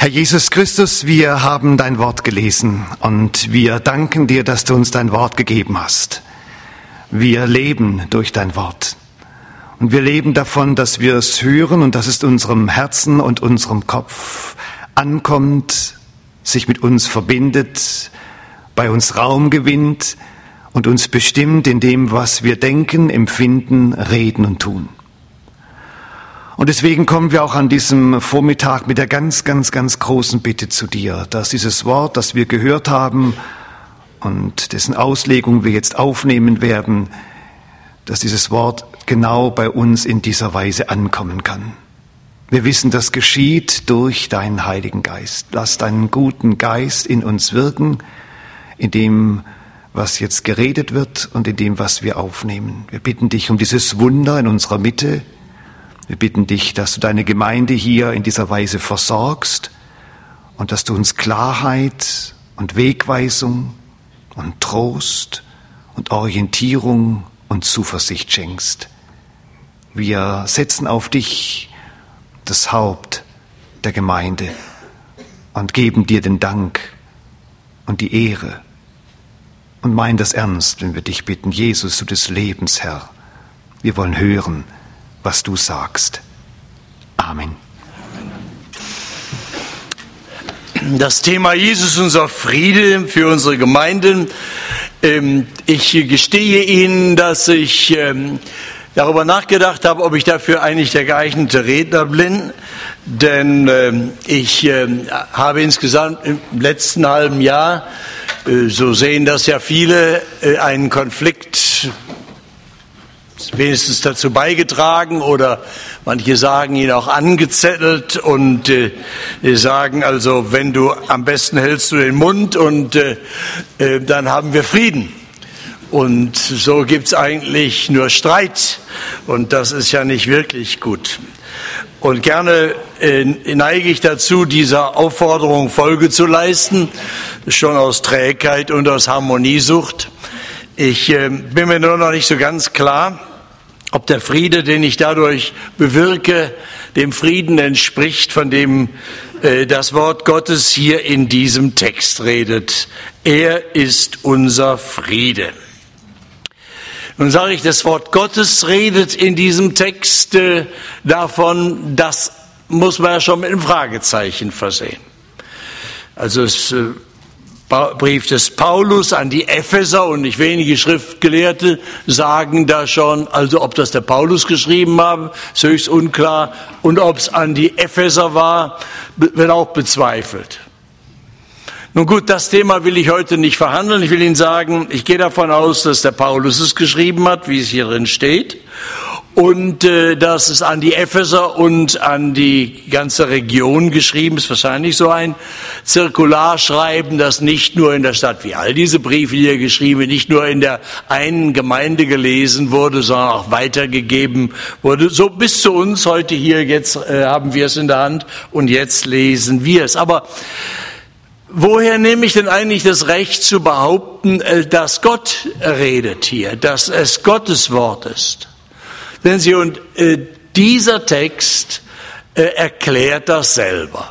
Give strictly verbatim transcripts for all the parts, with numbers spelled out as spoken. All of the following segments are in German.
Herr Jesus Christus, wir haben dein Wort gelesen und wir danken dir, dass du uns dein Wort gegeben hast. Wir leben durch dein Wort und wir leben davon, dass wir es hören und dass es unserem Herzen und unserem Kopf ankommt, sich mit uns verbindet, bei uns Raum gewinnt und uns bestimmt in dem, was wir denken, empfinden, reden und tun. Und deswegen kommen wir auch an diesem Vormittag mit der ganz, ganz, ganz großen Bitte zu dir, dass dieses Wort, das wir gehört haben und dessen Auslegung wir jetzt aufnehmen werden, dass dieses Wort genau bei uns in dieser Weise ankommen kann. Wir wissen, das geschieht durch deinen Heiligen Geist. Lass deinen guten Geist in uns wirken, in dem, was jetzt geredet wird und in dem, was wir aufnehmen. Wir bitten dich um dieses Wunder in unserer Mitte. Wir bitten dich, dass du deine Gemeinde hier in dieser Weise versorgst und dass du uns Klarheit und Wegweisung und Trost und Orientierung und Zuversicht schenkst. Wir setzen auf dich, das Haupt der Gemeinde, und geben dir den Dank und die Ehre und meinen das ernst, wenn wir dich bitten, Jesus, du des Lebens, Herr. Wir wollen hören, was du sagst. Amen. Das Thema Jesus, unser Friede für unsere Gemeinden. Ich gestehe Ihnen, dass ich darüber nachgedacht habe, ob ich dafür eigentlich der geeignete Redner bin. Denn ich habe insgesamt im letzten halben Jahr, so sehen das ja viele, einen Konflikt wenigstens dazu beigetragen oder manche sagen ihn auch angezettelt und äh, sagen also, wenn du am besten hältst du den Mund und äh, äh, dann haben wir Frieden. Und so gibt's eigentlich nur Streit und das ist ja nicht wirklich gut. Und gerne äh, neige ich dazu, dieser Aufforderung Folge zu leisten, schon aus Trägheit und aus Harmoniesucht. Ich äh, bin mir nur noch nicht so ganz klar, ob der Friede, den ich dadurch bewirke, dem Frieden entspricht, von dem äh, das Wort Gottes hier in diesem Text redet. Er ist unser Friede. Nun sage ich, das Wort Gottes redet in diesem Text äh, davon, das muss man ja schon mit einem Fragezeichen versehen. Also es äh, Brief des Paulus an die Epheser und nicht wenige Schriftgelehrte sagen da schon, also ob das der Paulus geschrieben habe, ist höchst unklar, und ob es an die Epheser war, wird auch bezweifelt. Nun gut, das Thema will ich heute nicht verhandeln. Ich will Ihnen sagen, ich gehe davon aus, dass der Paulus es geschrieben hat, wie es hier drin steht, und äh, dass es an die Epheser und an die ganze Region geschrieben ist. Wahrscheinlich so ein Zirkularschreiben, das nicht nur in der Stadt, wie all diese Briefe hier geschrieben, nicht nur in der einen Gemeinde gelesen wurde, sondern auch weitergegeben wurde. So bis zu uns heute hier, jetzt äh, haben wir es in der Hand und jetzt lesen wir es. Aber woher nehme ich denn eigentlich das Recht zu behaupten, äh, dass Gott redet hier, dass es Gottes Wort ist? Denn Sie, und äh, dieser Text äh, erklärt das selber.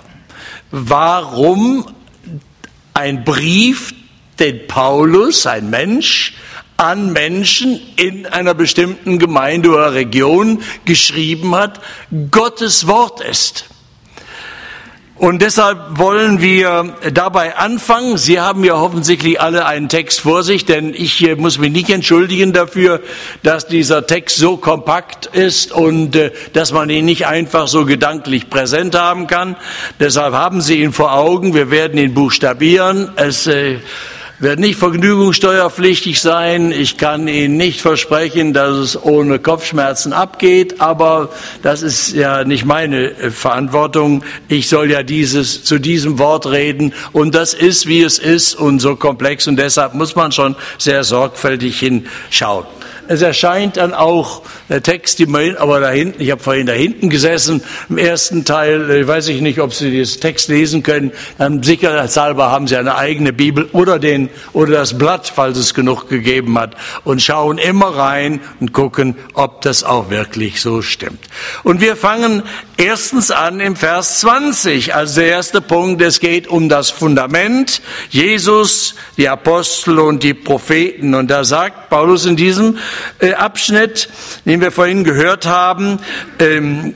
Warum ein Brief, den Paulus, ein Mensch, an Menschen in einer bestimmten Gemeinde oder Region geschrieben hat, Gottes Wort ist. Und deshalb wollen wir dabei anfangen. Sie haben ja offensichtlich alle einen Text vor sich, denn ich äh, muss mich nicht entschuldigen dafür, dass dieser Text so kompakt ist und äh, dass man ihn nicht einfach so gedanklich präsent haben kann. Deshalb haben Sie ihn vor Augen. Wir werden ihn buchstabieren. Es äh, wird nicht vergnügungssteuerpflichtig sein. Ich kann Ihnen nicht versprechen, dass es ohne Kopfschmerzen abgeht, aber das ist ja nicht meine Verantwortung. Ich soll ja dieses, zu diesem Wort reden und das ist, wie es ist und so komplex und deshalb muss man schon sehr sorgfältig hinschauen. es erscheint dann auch der Text, aber da hinten, ich habe vorhin da hinten gesessen, im ersten Teil, weiß ich nicht, ob Sie das Text lesen können, dann sicherheitshalber haben Sie eine eigene Bibel oder den, oder das Blatt, falls es genug gegeben hat, und schauen immer rein und gucken, ob das auch wirklich so stimmt. Und wir fangen erstens an im Vers zwanzig, also der erste Punkt, es geht um das Fundament, Jesus, die Apostel und die Propheten. Und da sagt Paulus in diesem äh, Abschnitt, den wir vorhin gehört haben, ähm,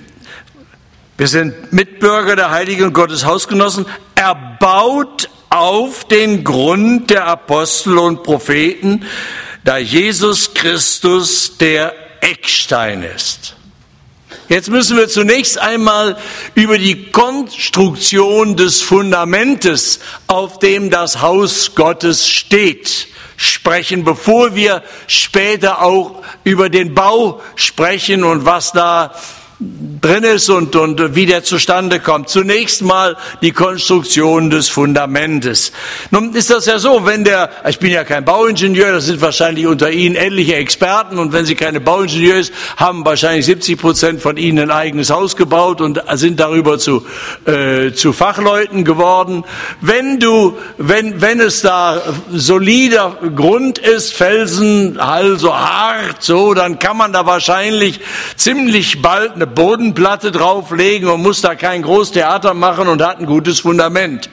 wir sind Mitbürger der Heiligen und Gottes Hausgenossen, er baut auf den Grund der Apostel und Propheten, da Jesus Christus der Eckstein ist. Jetzt müssen wir zunächst einmal über die Konstruktion des Fundamentes, auf dem das Haus Gottes steht, sprechen, bevor wir später auch über den Bau sprechen und was da drin ist und, und wie der zustande kommt. Zunächst mal die Konstruktion des Fundamentes. Nun ist das ja so, wenn der, ich bin ja kein Bauingenieur, das sind wahrscheinlich unter Ihnen etliche Experten, und wenn Sie keine Bauingenieur sind, haben wahrscheinlich siebzig Prozent von Ihnen ein eigenes Haus gebaut und sind darüber zu, äh, zu Fachleuten geworden. Wenn du, wenn, wenn es da solider Grund ist, Felsen, also hart, so, dann kann man da wahrscheinlich ziemlich bald eine Bodenplatte drauflegen und muss da kein Großtheater machen und hat ein gutes Fundament.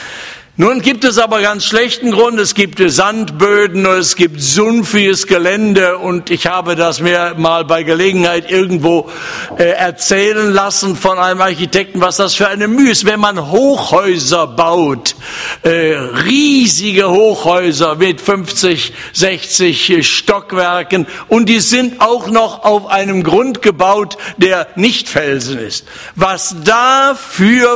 Nun gibt es aber ganz schlechten Grund, es gibt Sandböden, es gibt sumpfiges Gelände, und ich habe das mir mal bei Gelegenheit irgendwo äh, erzählen lassen von einem Architekten, was das für eine Mühe ist, wenn man Hochhäuser baut, äh, riesige Hochhäuser mit fünfzig, sechzig Stockwerken, und die sind auch noch auf einem Grund gebaut, der nicht Felsen ist. Was da für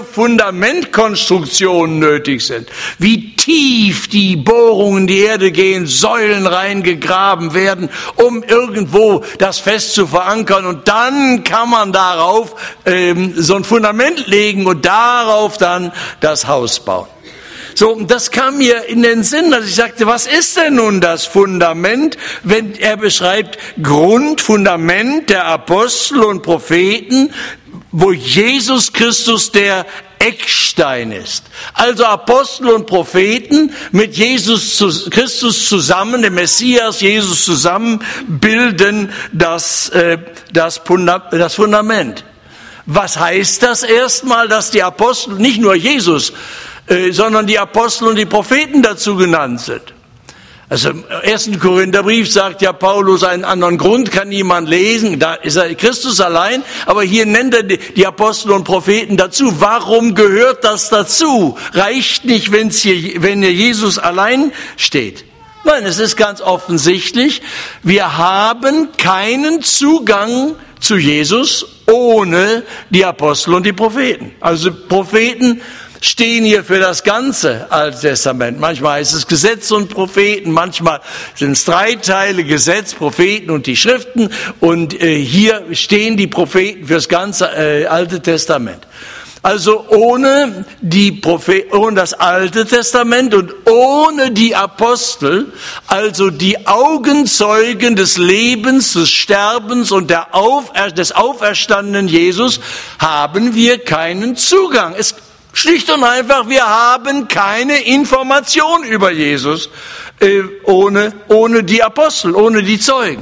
Fundamentkonstruktionen nötig sind, wie tief die Bohrungen in die Erde gehen, Säulen reingegraben werden, um irgendwo das fest zu verankern, und dann kann man darauf ähm, so ein Fundament legen und darauf dann das Haus bauen. So, das kam mir in den Sinn, dass ich sagte, was ist denn nun das Fundament, wenn er beschreibt Grundfundament der Apostel und Propheten, wo Jesus Christus der Eckstein ist. Also Apostel und Propheten mit Jesus Christus zusammen, dem Messias Jesus zusammen, bilden das, äh, das Fundament. Was heißt das erstmal, dass die Apostel, nicht nur Jesus, äh, sondern die Apostel und die Propheten dazu genannt sind? Also im ersten Korintherbrief sagt ja Paulus, einen anderen Grund kann niemand lesen, da ist er Christus allein, aber hier nennt er die Apostel und Propheten dazu. Warum gehört das dazu? Reicht nicht, wenn's hier, wenn hier Jesus allein steht? Nein, es ist ganz offensichtlich, wir haben keinen Zugang zu Jesus ohne die Apostel und die Propheten. Also Propheten stehen hier für das ganze Alte Testament. Manchmal heißt es Gesetz und Propheten, manchmal sind es drei Teile, Gesetz, Propheten und die Schriften. Und äh, hier stehen die Propheten für das ganze äh, Alte Testament. Also ohne die Propheten, ohne das Alte Testament und ohne die Apostel, also die Augenzeugen des Lebens, des Sterbens und der Aufer- des auferstandenen Jesus, haben wir keinen Zugang. Es Schlicht und einfach, wir haben keine Information über Jesus äh, ohne, ohne die Apostel, ohne die Zeugen.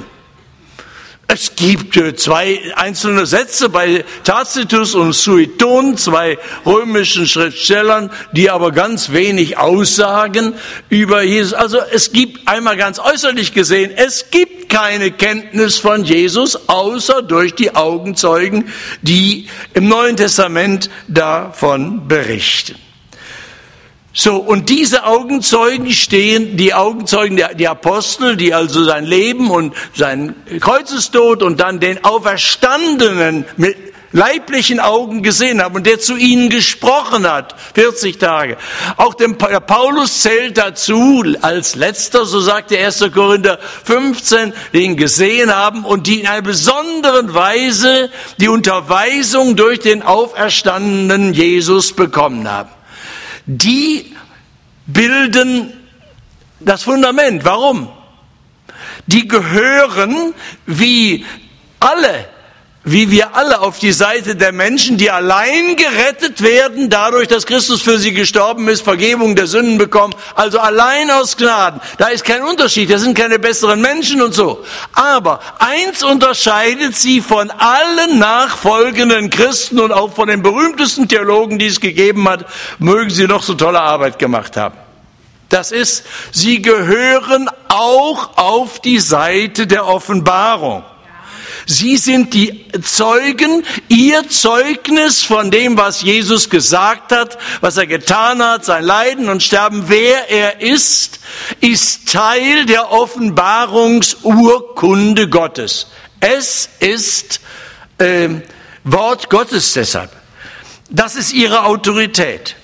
Es gibt äh, zwei einzelne Sätze bei Tacitus und Sueton, zwei römischen Schriftstellern, die aber ganz wenig aussagen über Jesus. Also es gibt einmal ganz äußerlich gesehen, es gibt keine Kenntnis von Jesus, außer durch die Augenzeugen, die im Neuen Testament davon berichten. So, und diese Augenzeugen stehen, die Augenzeugen, der, die Apostel, die also sein Leben und seinen Kreuzestod und dann den Auferstandenen mit leiblichen Augen gesehen haben und der zu ihnen gesprochen hat, vierzig Tage. Auch dem Paulus zählt dazu als letzter, so sagt der erste Korinther fünfzehn, die ihn gesehen haben und die in einer besonderen Weise die Unterweisung durch den auferstandenen Jesus bekommen haben. Die bilden das Fundament. Warum? die gehören wie alle, wie wir alle auf die Seite der Menschen, die allein gerettet werden, dadurch, dass Christus für sie gestorben ist, Vergebung der Sünden bekommen, also allein aus Gnaden. Da ist kein Unterschied, das sind keine besseren Menschen und so. Aber eins unterscheidet sie von allen nachfolgenden Christen und auch von den berühmtesten Theologen, die es gegeben hat, mögen sie noch so tolle Arbeit gemacht haben. Das ist, sie gehören auch auf die Seite der Offenbarung. Sie sind die Zeugen, ihr Zeugnis von dem, was Jesus gesagt hat, was er getan hat, sein Leiden und Sterben, wer er ist, ist Teil der Offenbarungsurkunde Gottes. Es ist äh, Wort Gottes deshalb. Das ist ihre Autorität.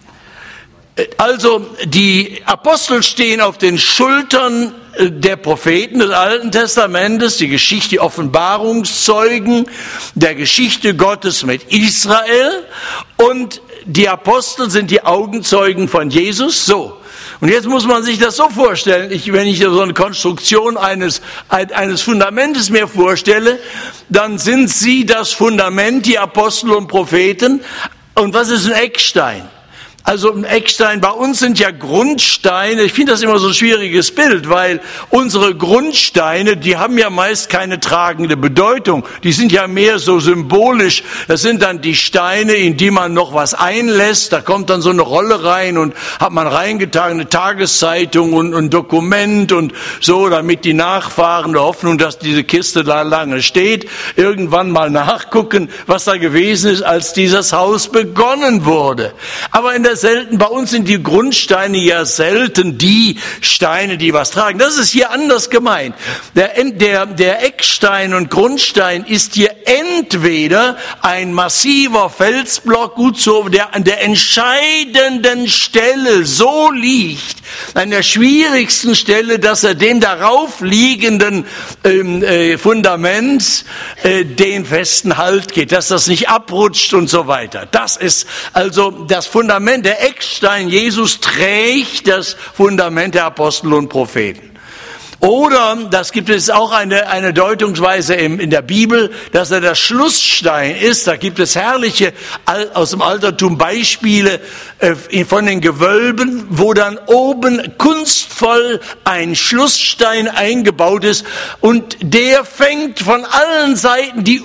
Also die Apostel stehen auf den Schultern der Propheten des Alten Testamentes, die Geschichte, die Offenbarungszeugen der Geschichte Gottes mit Israel, und die Apostel sind die Augenzeugen von Jesus. So. Und jetzt muss man sich das so vorstellen, ich, wenn ich so eine Konstruktion eines, eines Fundamentes mir vorstelle, dann sind sie das Fundament, die Apostel und Propheten. Und was ist ein Eckstein? Also ein Eckstein, bei uns sind ja Grundsteine, ich finde das immer so ein schwieriges Bild, weil unsere Grundsteine, die haben ja meist keine tragende Bedeutung, die sind ja mehr so symbolisch, das sind dann die Steine, in die man noch was einlässt, da kommt dann so eine Rolle rein und hat man reingetan, eine Tageszeitung und ein Dokument und so, damit die Nachfahren der Hoffnung, dass diese Kiste da lange steht, irgendwann mal nachgucken, was da gewesen ist, als dieses Haus begonnen wurde. Aber in der selten, bei uns sind die Grundsteine ja selten die Steine, die was tragen. Das ist hier anders gemeint. Der, der, der Eckstein und Grundstein ist hier entweder ein massiver Felsblock, gut so, der an der entscheidenden Stelle so liegt, an der schwierigsten Stelle, dass er dem darauf liegenden ähm, äh, Fundament äh, den festen Halt geht, dass das nicht abrutscht und so weiter. Das ist also das Fundament. Der Eckstein Jesus trägt das Fundament der Apostel und Propheten. Oder, das gibt es auch eine, eine Deutungsweise in, in der Bibel, dass er der Schlussstein ist. Da gibt es herrliche aus dem Altertum Beispiele äh, von den Gewölben, wo dann oben kunstvoll ein Schlussstein eingebaut ist und der fängt von allen Seiten die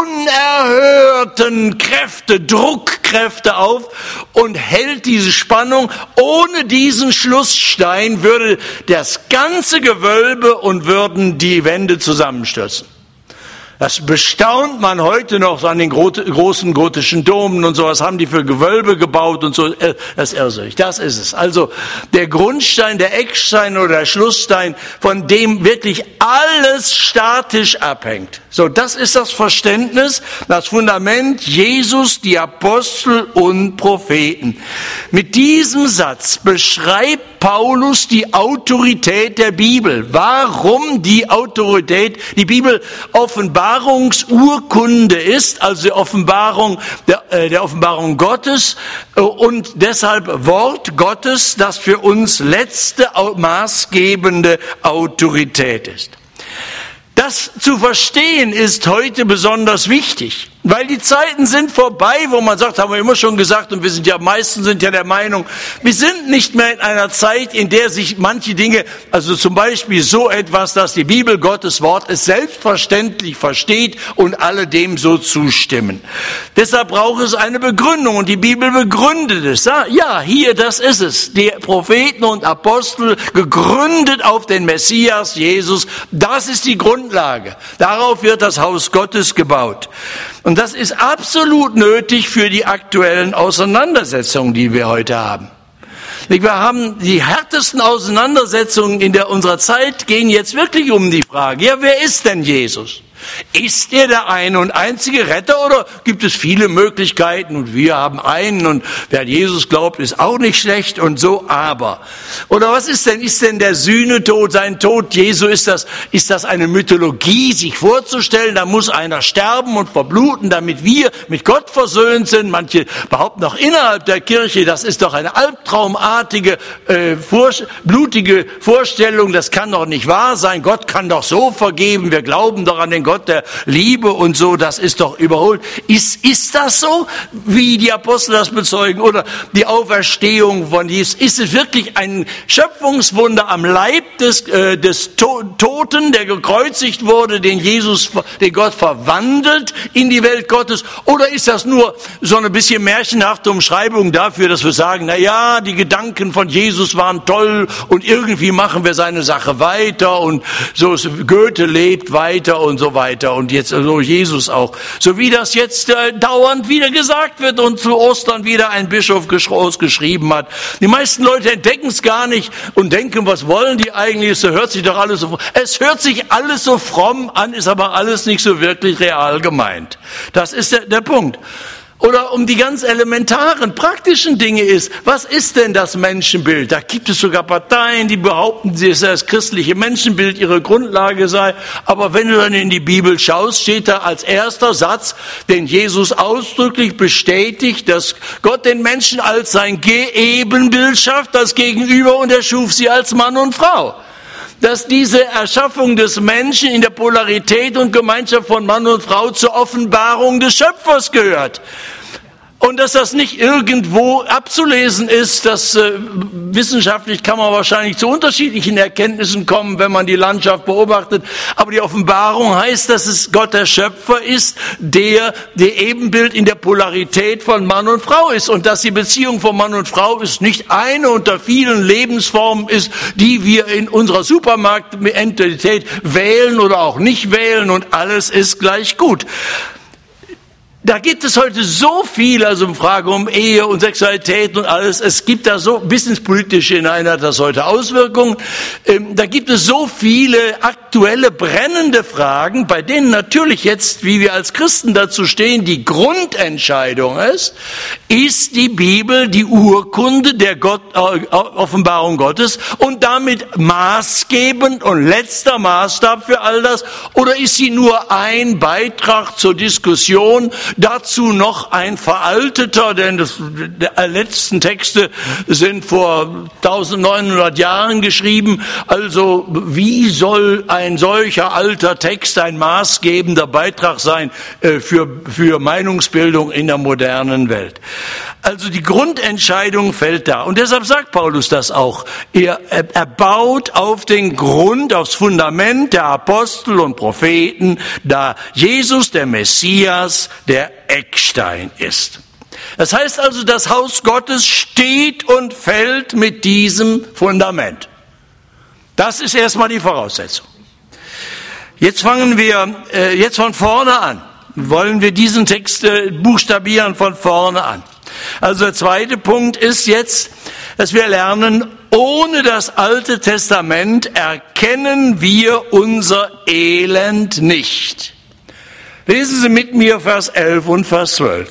unerhörten Kräfte, Druckkräfte auf und hält diese Spannung. Ohne diesen Schlussstein würde das ganze Gewölbe und würden die Wände zusammenstürzen. Das bestaunt man heute noch an den großen gotischen Domen und so. Was haben die für Gewölbe gebaut und so. Das ist irrsinnig. Das ist es. Also der Grundstein, der Eckstein oder der Schlussstein, von dem wirklich alles statisch abhängt. So, das ist das Verständnis, das Fundament Jesus, die Apostel und Propheten. Mit diesem Satz beschreibt Paulus die Autorität der Bibel. Warum die Autorität? Die Bibel Offenbarungsurkunde ist, also die Offenbarung der, äh, der Offenbarung Gottes äh, und deshalb Wort Gottes, das für uns letzte maßgebende Autorität ist. Das zu verstehen ist heute besonders wichtig, weil die Zeiten sind vorbei, wo man sagt, haben wir immer schon gesagt, und wir sind ja, meisten sind ja der Meinung, wir sind nicht mehr in einer Zeit, in der sich manche Dinge, also zum Beispiel so etwas, dass die Bibel Gottes Wort es selbstverständlich versteht und alle dem so zustimmen. Deshalb braucht es eine Begründung und die Bibel begründet es. Ja, hier, das ist es. Die Propheten und Apostel gegründet auf den Messias Jesus, das ist die Grundlage. Darauf wird das Haus Gottes gebaut. Und das ist absolut nötig für die aktuellen Auseinandersetzungen, die wir heute haben. Wir haben die härtesten Auseinandersetzungen in der, unserer Zeit, gehen jetzt wirklich um die Frage, ja, wer ist denn Jesus? Ist er der eine und einzige Retter oder gibt es viele Möglichkeiten und wir haben einen und wer an Jesus glaubt, ist auch nicht schlecht und so, aber. Oder was ist denn, ist denn der Sühnetod, sein Tod Jesu, ist das, ist das eine Mythologie, sich vorzustellen, da muss einer sterben und verbluten, damit wir mit Gott versöhnt sind? Manche behaupten auch innerhalb der Kirche, das ist doch eine albtraumartige, äh, vor, blutige Vorstellung, das kann doch nicht wahr sein, Gott kann doch so vergeben, wir glauben doch an den Gott der Liebe und so, das ist doch überholt. Ist, ist das so, wie die Apostel das bezeugen? Oder die Auferstehung von Jesus? Ist es wirklich ein Schöpfungswunder am Leib des, äh, des to- Toten, der gekreuzigt wurde, den Jesus, den Gott verwandelt in die Welt Gottes? Oder ist das nur so eine bisschen märchenhafte Umschreibung dafür, dass wir sagen, na ja, die Gedanken von Jesus waren toll und irgendwie machen wir seine Sache weiter und so Goethe lebt weiter und so weiter und jetzt so Jesus auch. So wie das jetzt äh, dauernd wieder gesagt wird und zu Ostern wieder ein Bischof ausgeschrieben hat. Die meisten Leute entdecken es gar nicht und denken, was wollen die eigentlich? Es hört sich doch alles so, es hört sich alles so fromm an, ist aber alles nicht so wirklich real gemeint. Das ist der, der Punkt. Oder um die ganz elementaren, praktischen Dinge ist, was ist denn das Menschenbild? Da gibt es sogar Parteien, die behaupten, dass das christliche Menschenbild ihre Grundlage sei. Aber wenn du dann in die Bibel schaust, steht da als erster Satz, den Jesus ausdrücklich bestätigt, dass Gott den Menschen als sein Ebenbild schafft, das Gegenüber, und er schuf sie als Mann und Frau. Dass diese Erschaffung des Menschen in der Polarität und Gemeinschaft von Mann und Frau zur Offenbarung des Schöpfers gehört. Und dass das nicht irgendwo abzulesen ist, dass äh, wissenschaftlich kann man wahrscheinlich zu unterschiedlichen Erkenntnissen kommen, wenn man die Landschaft beobachtet. Aber die Offenbarung heißt, dass es Gott der Schöpfer ist, der der Ebenbild in der Polarität von Mann und Frau ist. Und dass die Beziehung von Mann und Frau ist nicht eine unter vielen Lebensformen ist, die wir in unserer Supermarktmentalität wählen oder auch nicht wählen und alles ist gleich gut. Da gibt es heute so viel, also in Frage um Ehe und Sexualität und alles. Es gibt da so, bis ins Politische hinein hat das heute Auswirkungen. Ähm, da gibt es so viele aktuelle, brennende Fragen, bei denen natürlich jetzt, wie wir als Christen dazu stehen, die Grundentscheidung ist, ist die Bibel die Urkunde der Gott, äh, Offenbarung Gottes und damit maßgebend und letzter Maßstab für all das? Oder ist sie nur ein Beitrag zur Diskussion? Dazu noch ein veralteter, denn das, die letzten Texte sind vor neunzehnhundert Jahren geschrieben. Also wie soll ein solcher alter Text ein maßgebender Beitrag sein äh, für, für Meinungsbildung in der modernen Welt? Also die Grundentscheidung fällt da. Und deshalb sagt Paulus das auch. Er, er baut auf den Grund, aufs Fundament der Apostel und Propheten, da Jesus, der Messias, der Eckstein ist. Das heißt also, das Haus Gottes steht und fällt mit diesem Fundament. Das ist erstmal die Voraussetzung. Jetzt fangen wir äh, jetzt von vorne an. Wollen wir diesen Text äh, buchstabieren von vorne an. Also der zweite Punkt ist jetzt, dass wir lernen, ohne das Alte Testament erkennen wir unser Elend nicht. Lesen Sie mit mir Vers elf und Vers zwölf.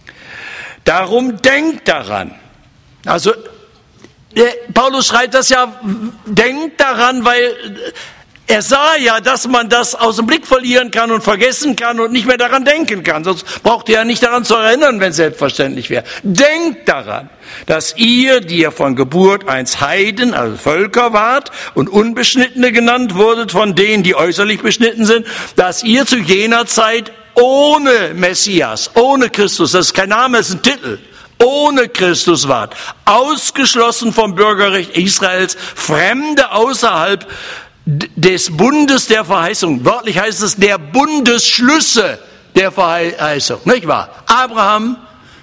Darum denkt daran. Also Paulus schreibt das ja, denkt daran, weil er sah ja, dass man das aus dem Blick verlieren kann und vergessen kann und nicht mehr daran denken kann. Sonst braucht ihr ja nicht daran zu erinnern, wenn es selbstverständlich wäre. Denkt daran, dass ihr, die ihr von Geburt einst Heiden, also Völker wart und Unbeschnittene genannt wurdet von denen, die äußerlich beschnitten sind, dass ihr zu jener Zeit ohne Messias, ohne Christus, das ist kein Name, das ist ein Titel, ohne Christus wart, ausgeschlossen vom Bürgerrecht Israels, Fremde außerhalb des Bundes der Verheißung. Wörtlich heißt es der Bundesschlüsse der Verheißung, nicht wahr? Abraham,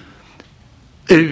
äh,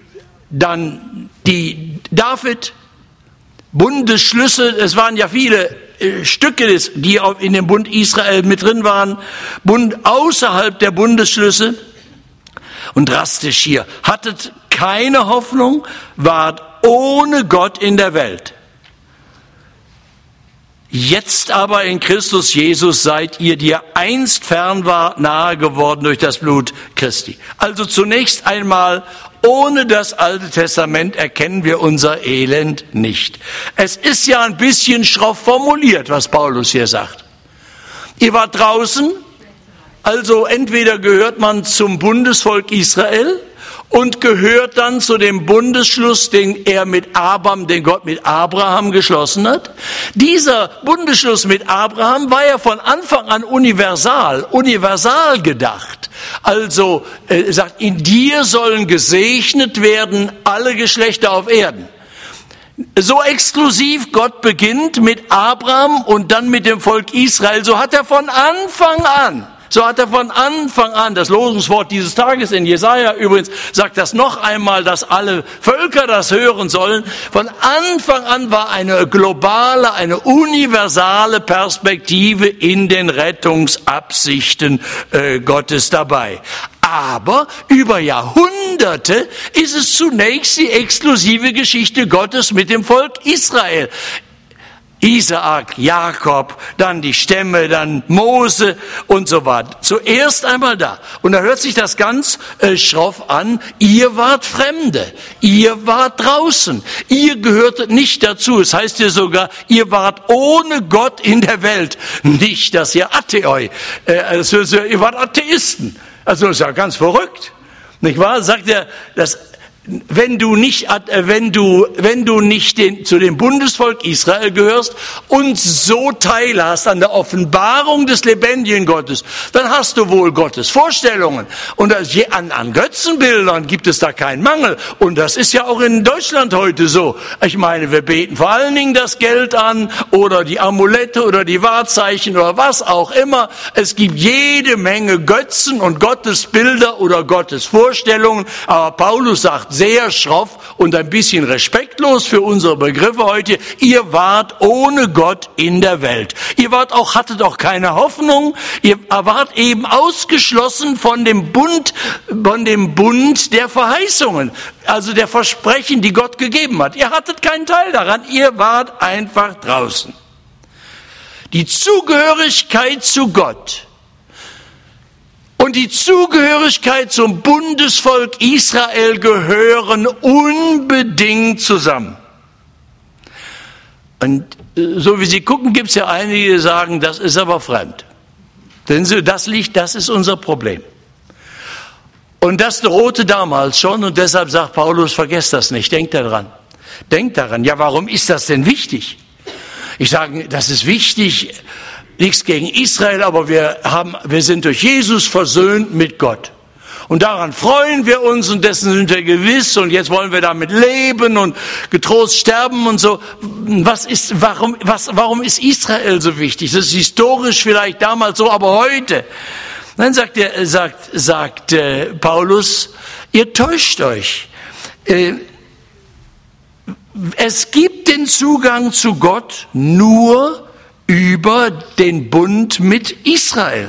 dann die David, Bundesschlüsse, es waren ja viele äh, Stücke, des, die in dem Bund Israel mit drin waren, Bund außerhalb der Bundesschlüsse. Und drastisch hier, hattet keine Hoffnung, wart ohne Gott in der Welt. Jetzt aber in Christus Jesus seid ihr, die ihr einst fern war, nahe geworden durch das Blut Christi. Also zunächst einmal, ohne das Alte Testament erkennen wir unser Elend nicht. Es ist ja ein bisschen schroff formuliert, was Paulus hier sagt. Ihr wart draußen, also entweder gehört man zum Bundesvolk Israel und gehört dann zu dem Bundesschluss, den er mit Abraham, den Gott mit Abraham geschlossen hat. Dieser Bundesschluss mit Abraham war ja von Anfang an universal, universal gedacht. Also äh, sagt, in dir sollen gesegnet werden alle Geschlechter auf Erden. So exklusiv Gott beginnt mit Abraham und dann mit dem Volk Israel, so hat er von Anfang an So hat er von Anfang an, das Losungswort dieses Tages in Jesaja übrigens, sagt das noch einmal, dass alle Völker das hören sollen. Von Anfang an war eine globale, eine universale Perspektive in den Rettungsabsichten äh, Gottes dabei. Aber über Jahrhunderte ist es zunächst die exklusive Geschichte Gottes mit dem Volk Israel. Isaak, Jakob, dann die Stämme, dann Mose und so weiter. Zuerst einmal da. Und da hört sich das ganz äh, schroff an. Ihr wart Fremde. Ihr wart draußen. Ihr gehörtet nicht dazu. Es heißt hier sogar, ihr wart ohne Gott in der Welt. Nicht, dass ihr Atheoi, äh, also, ihr wart Atheisten. Also ist ja ganz verrückt. Nicht wahr? Sagt er, das Wenn du nicht, wenn du, wenn du nicht den, zu dem Bundesvolk Israel gehörst und so teilhast an der Offenbarung des lebendigen Gottes, dann hast du wohl Gottes Vorstellungen. Und an, an Götzenbildern gibt es da keinen Mangel. Und das ist ja auch in Deutschland heute so. Ich meine, wir beten vor allen Dingen das Geld an oder die Amulette oder die Wahrzeichen oder was auch immer. Es gibt jede Menge Götzen und Gottesbilder oder Gottesvorstellungen. Aber Paulus sagt, sehr schroff und ein bisschen respektlos für unsere Begriffe heute. Ihr wart ohne Gott in der Welt. Ihr wart auch, hattet auch keine Hoffnung. Ihr wart eben ausgeschlossen von dem Bund, von dem Bund der Verheißungen, also der Versprechen, die Gott gegeben hat. Ihr hattet keinen Teil daran. Ihr wart einfach draußen. Die Zugehörigkeit zu Gott und die Zugehörigkeit zum Bundesvolk Israel gehören unbedingt zusammen. Und so wie Sie gucken, gibt es ja einige, die sagen, das ist aber fremd. Denn das liegt, das ist unser Problem. Und das drohte damals schon und deshalb sagt Paulus, vergesst das nicht, denkt daran. Denkt daran, ja, warum ist das denn wichtig? Ich sage, das ist wichtig, nichts gegen Israel, aber wir haben, wir sind durch Jesus versöhnt mit Gott. Und daran freuen wir uns und dessen sind wir gewiss und jetzt wollen wir damit leben und getrost sterben und so. Was ist, warum, was, warum ist Israel so wichtig? Das ist historisch vielleicht damals so, aber heute. Dann sagt er, sagt, sagt äh, Paulus, ihr täuscht euch. Äh, es gibt den Zugang zu Gott nur über den Bund mit Israel.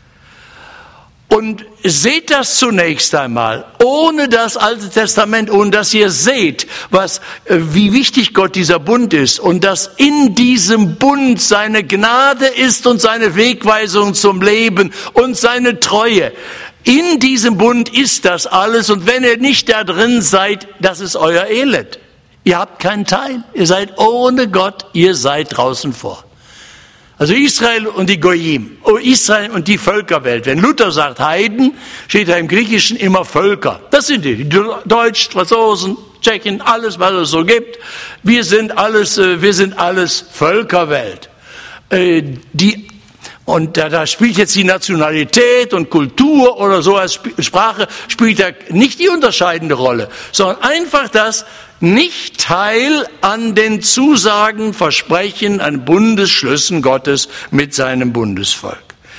Und seht das zunächst einmal, ohne das Alte Testament, ohne dass ihr seht, was, wie wichtig Gott dieser Bund ist und dass in diesem Bund seine Gnade ist und seine Wegweisung zum Leben und seine Treue. In diesem Bund ist das alles und wenn ihr nicht da drin seid, das ist euer Elend. Ihr habt keinen Teil, ihr seid ohne Gott, ihr seid draußen vor. Also Israel und die Goyim, Israel und die Völkerwelt. Wenn Luther sagt Heiden, steht da im Griechischen immer Völker. Das sind die, die Deutsch, Franzosen, Tschechen, alles, was es so gibt. Wir sind alles, wir sind alles Völkerwelt. Die, und da, da spielt jetzt die Nationalität und Kultur oder so als Sprache spielt da nicht die unterscheidende Rolle, sondern einfach das, nicht Teil an den Zusagen, Versprechen, an Bundesschlüssen Gottes mit seinem Bundesvolk.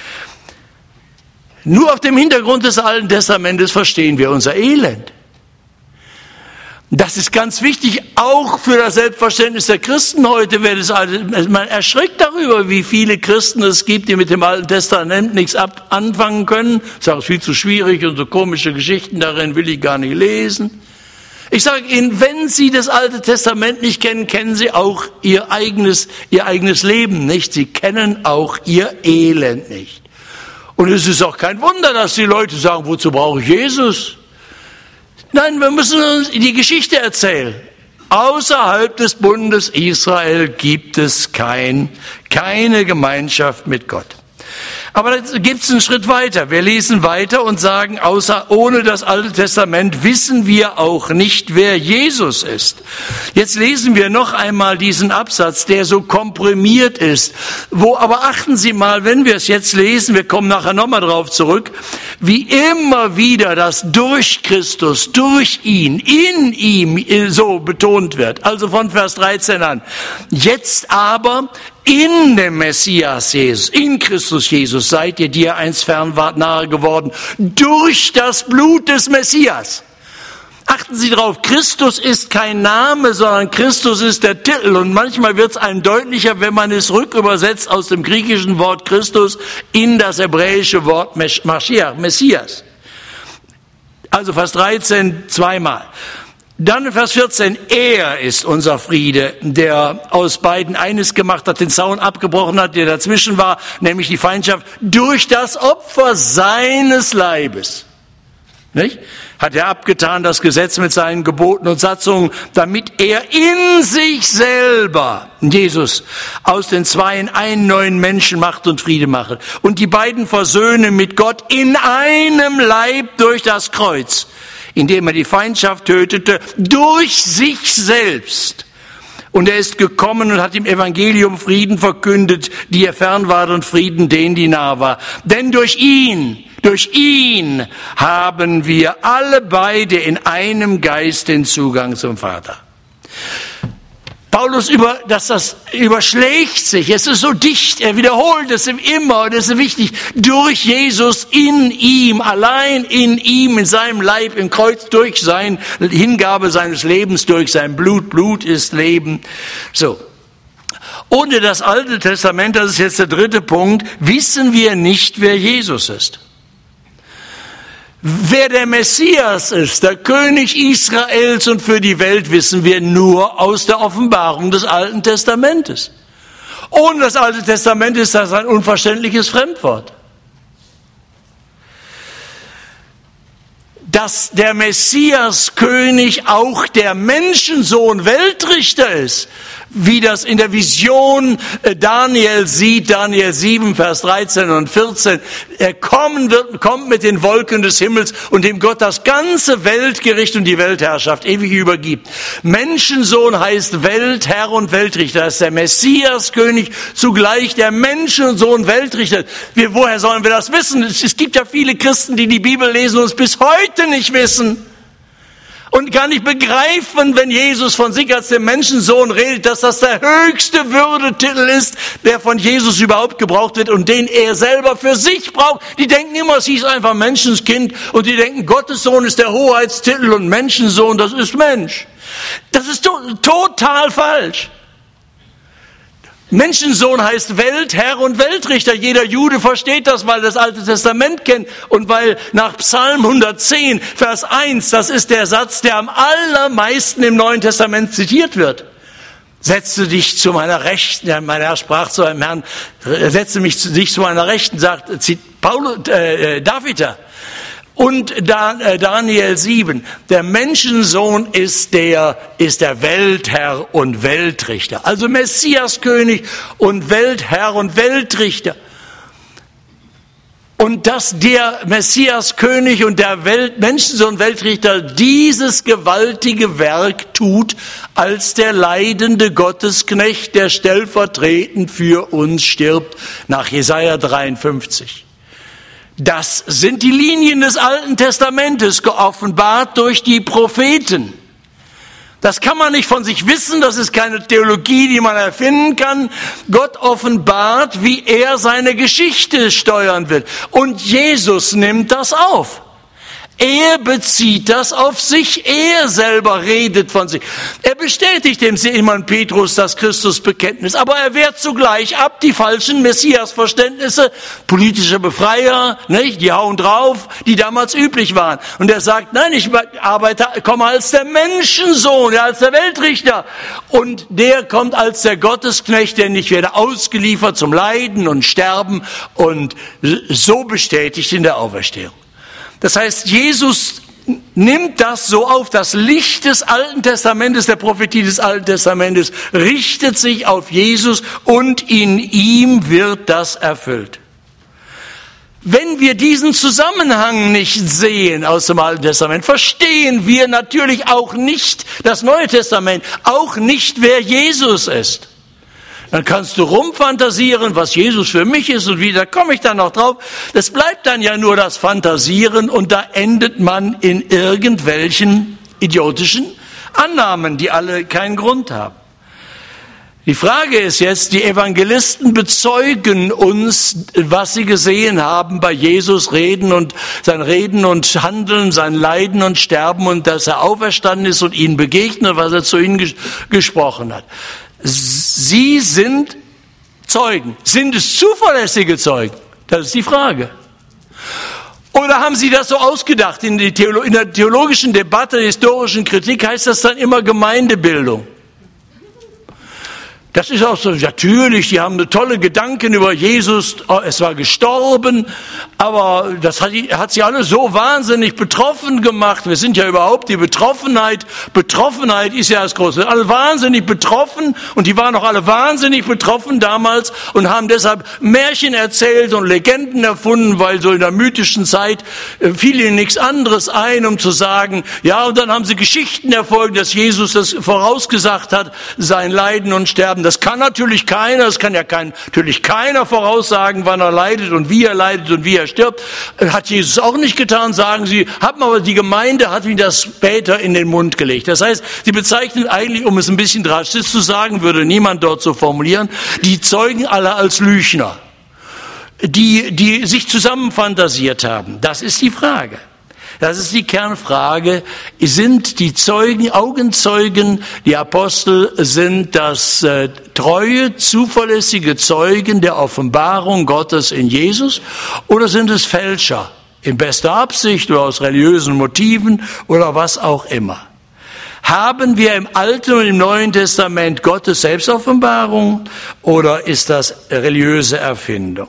Nur auf dem Hintergrund des Alten Testamentes verstehen wir unser Elend. Das ist ganz wichtig, auch für das Selbstverständnis der Christen heute. Man erschrickt darüber, wie viele Christen es gibt, die mit dem Alten Testament nichts ab anfangen können. Ich sage, es ist viel zu schwierig und so komische Geschichten darin will ich gar nicht lesen. Ich sage Ihnen, wenn Sie das Alte Testament nicht kennen, kennen Sie auch Ihr eigenes, Ihr eigenes Leben nicht. Sie kennen auch Ihr Elend nicht. Und es ist auch kein Wunder, dass die Leute sagen, wozu brauche ich Jesus? Nein, wir müssen uns die Geschichte erzählen. Außerhalb des Bundes Israel gibt es kein, keine Gemeinschaft mit Gott. Aber da gibt es einen Schritt weiter. Wir lesen weiter und sagen, außer ohne das Alte Testament wissen wir auch nicht, wer Jesus ist. Jetzt lesen wir noch einmal diesen Absatz, der so komprimiert ist. Wo, aber achten Sie mal, wenn wir es jetzt lesen, wir kommen nachher nochmal drauf zurück, wie immer wieder das durch Christus, durch ihn, in ihm so betont wird. Also von Vers dreizehn an. Jetzt aber in dem Messias Jesus, in Christus Jesus, seid ihr, die ihr einst fern wart, nahe geworden, durch das Blut des Messias. Achten Sie drauf, Christus ist kein Name, sondern Christus ist der Titel. Und manchmal wird es einem deutlicher, wenn man es rückübersetzt aus dem griechischen Wort Christus in das hebräische Wort Mashiach, Messias. Also Vers dreizehn zweimal. Dann in Vers vierzehn, er ist unser Friede, der aus beiden eines gemacht hat, den Zaun abgebrochen hat, der dazwischen war, nämlich die Feindschaft, durch das Opfer seines Leibes. Nicht? Hat er abgetan das Gesetz mit seinen Geboten und Satzungen, damit er in sich selber, Jesus, aus den Zweien einen neuen Menschen macht und Friede mache. Und die beiden versöhne mit Gott in einem Leib durch das Kreuz, indem er die Feindschaft tötete, durch sich selbst. Und er ist gekommen und hat im Evangelium Frieden verkündet, die er fern war, und Frieden denen, die nah war. Denn durch ihn, durch ihn haben wir alle beide in einem Geist den Zugang zum Vater. Paulus über, dass das überschlägt sich. Es ist so dicht. Er wiederholt es immer. Und es ist wichtig. Durch Jesus, in ihm, allein in ihm, in seinem Leib, im Kreuz, durch seine Hingabe seines Lebens, durch sein Blut. Blut ist Leben. So. Ohne das Alte Testament, das ist jetzt der dritte Punkt, wissen wir nicht, wer Jesus ist. Wer der Messias ist, der König Israels und für die Welt, wissen wir nur aus der Offenbarung des Alten Testamentes. Ohne das Alte Testament ist das ein unverständliches Fremdwort. Dass der Messias König auch der Menschensohn Weltrichter ist, wie das in der Vision Daniel sieht, Daniel sieben, Vers dreizehn und vierzehn. Er kommen wird, kommt mit den Wolken des Himmels und dem Gott das ganze Weltgericht und die Weltherrschaft ewig übergibt. Menschensohn heißt Weltherr und Weltrichter. Das ist der Messias König, zugleich der Menschensohn Weltrichter. Wir, woher sollen wir das wissen? Es gibt ja viele Christen, die die Bibel lesen und es bis heute nicht wissen. Und gar nicht begreifen, wenn Jesus von sich als dem Menschensohn redet, dass das der höchste Würdetitel ist, der von Jesus überhaupt gebraucht wird und den er selber für sich braucht. Die denken immer, es hieß einfach Menschenskind und die denken, Gottes Sohn ist der Hoheitstitel und Menschensohn, das ist Mensch. Das ist to- total falsch. Menschensohn heißt Weltherr und Weltrichter. Jeder Jude versteht das, weil er das Alte Testament kennt und weil nach Psalm hundertzehn, Vers eins, das ist der Satz, der am allermeisten im Neuen Testament zitiert wird. Setze dich zu meiner Rechten, ja, mein Herr sprach zu einem Herrn, setze mich zu dich zu meiner Rechten, sagt Paulus, äh, David da. Und Daniel sieben, der Menschensohn ist der, ist der Weltherr und Weltrichter. Also Messiaskönig und Weltherr und Weltrichter. Und dass der Messiaskönig und der Welt, Menschensohn Weltrichter dieses gewaltige Werk tut, als der leidende Gottesknecht, der stellvertretend für uns stirbt, nach Jesaja dreiundfünfzig. Das sind die Linien des Alten Testamentes, geoffenbart durch die Propheten. Das kann man nicht von sich wissen, das ist keine Theologie, die man erfinden kann. Gott offenbart, wie er seine Geschichte steuern will. Und Jesus nimmt das auf. Er bezieht das auf sich, er selber redet von sich. Er bestätigt dem Simon Petrus das Christusbekenntnis, aber er wehrt zugleich ab die falschen Messias-Verständnisse, politische Befreier, nicht? Die hauen drauf, die damals üblich waren. Und er sagt, nein, ich arbeite, komme als der Menschensohn, ja, als der Weltrichter. Und der kommt als der Gottesknecht, denn ich werde ausgeliefert zum Leiden und Sterben und so bestätigt in der Auferstehung. Das heißt, Jesus nimmt das so auf, das Licht des Alten Testamentes, der Prophetie des Alten Testamentes, richtet sich auf Jesus und in ihm wird das erfüllt. Wenn wir diesen Zusammenhang nicht sehen aus dem Alten Testament, verstehen wir natürlich auch nicht das Neue Testament, auch nicht, wer Jesus ist. Dann kannst du rumfantasieren, was Jesus für mich ist und wie, da komme ich dann noch drauf. Das bleibt dann ja nur das Fantasieren und da endet man in irgendwelchen idiotischen Annahmen, die alle keinen Grund haben. Die Frage ist jetzt, die Evangelisten bezeugen uns, was sie gesehen haben bei Jesus reden und sein Reden und Handeln, sein Leiden und Sterben und dass er auferstanden ist und ihnen begegnet und was er zu ihnen ges- gesprochen hat. Sie sind Zeugen. Sind es zuverlässige Zeugen? Das ist die Frage. Oder haben Sie das so ausgedacht? In, die Theolo- in der theologischen Debatte, der historischen Kritik heißt das dann immer Gemeindebildung. Das ist auch so, natürlich, die haben tolle Gedanken über Jesus, es war gestorben, aber das hat, hat sie alle so wahnsinnig betroffen gemacht. Wir sind ja überhaupt die Betroffenheit, Betroffenheit ist ja das Große, alle wahnsinnig betroffen und die waren auch alle wahnsinnig betroffen damals und haben deshalb Märchen erzählt und Legenden erfunden, weil so in der mythischen Zeit fiel ihnen nichts anderes ein, um zu sagen, ja, und dann haben sie Geschichten erfolgt, dass Jesus das vorausgesagt hat, sein Leiden und Sterben. Das kann natürlich keiner, das kann ja kein, natürlich keiner voraussagen, wann er leidet und wie er leidet und wie er stirbt. Hat Jesus auch nicht getan, sagen sie, haben aber die Gemeinde hat ihm das später in den Mund gelegt. Das heißt, sie bezeichnen eigentlich, um es ein bisschen drastisch zu sagen, würde niemand dort so formulieren, die Zeugen alle als Lügner, die, die sich zusammenfantasiert haben. Das ist die Frage. Das ist die Kernfrage. Sind die Zeugen, Augenzeugen, die Apostel, sind das äh, treue, zuverlässige Zeugen der Offenbarung Gottes in Jesus oder sind es Fälscher in bester Absicht oder aus religiösen Motiven oder was auch immer? Haben wir im Alten und im Neuen Testament Gottes Selbstoffenbarung oder ist das religiöse Erfindung?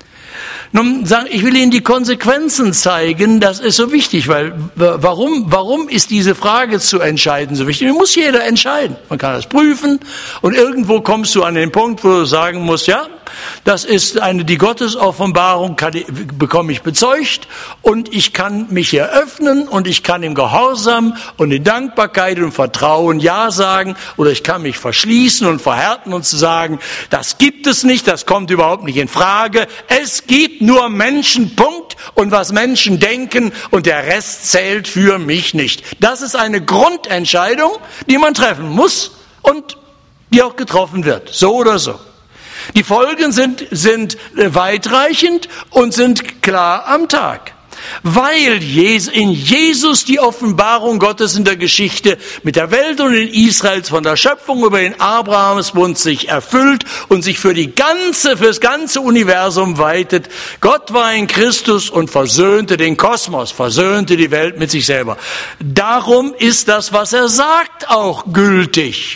Nun sagen, ich will Ihnen die Konsequenzen zeigen, das ist so wichtig, weil warum, warum ist diese Frage zu entscheiden so wichtig? Die muss jeder entscheiden. Man kann das prüfen und irgendwo kommst du an den Punkt, wo du sagen musst, ja, das ist eine, die Gottesoffenbarung kann, bekomme ich bezeugt und ich kann mich hier öffnen und ich kann im Gehorsam und in Dankbarkeit und Vertrauen Ja sagen oder ich kann mich verschließen und verhärten und zu sagen, das gibt es nicht, das kommt überhaupt nicht in Frage. Es gibt nur Menschen, Punkt, und was Menschen denken und der Rest zählt für mich nicht. Das ist eine Grundentscheidung, die man treffen muss und die auch getroffen wird, so oder so. Die Folgen sind, sind weitreichend und sind klar am Tag. Weil in Jesus die Offenbarung Gottes in der Geschichte mit der Welt und in Israels von der Schöpfung über den Abrahamsbund sich erfüllt und sich für die ganze, für das ganze Universum weitet. Gott war in Christus und versöhnte den Kosmos, versöhnte die Welt mit sich selber. Darum ist das, was er sagt, auch gültig.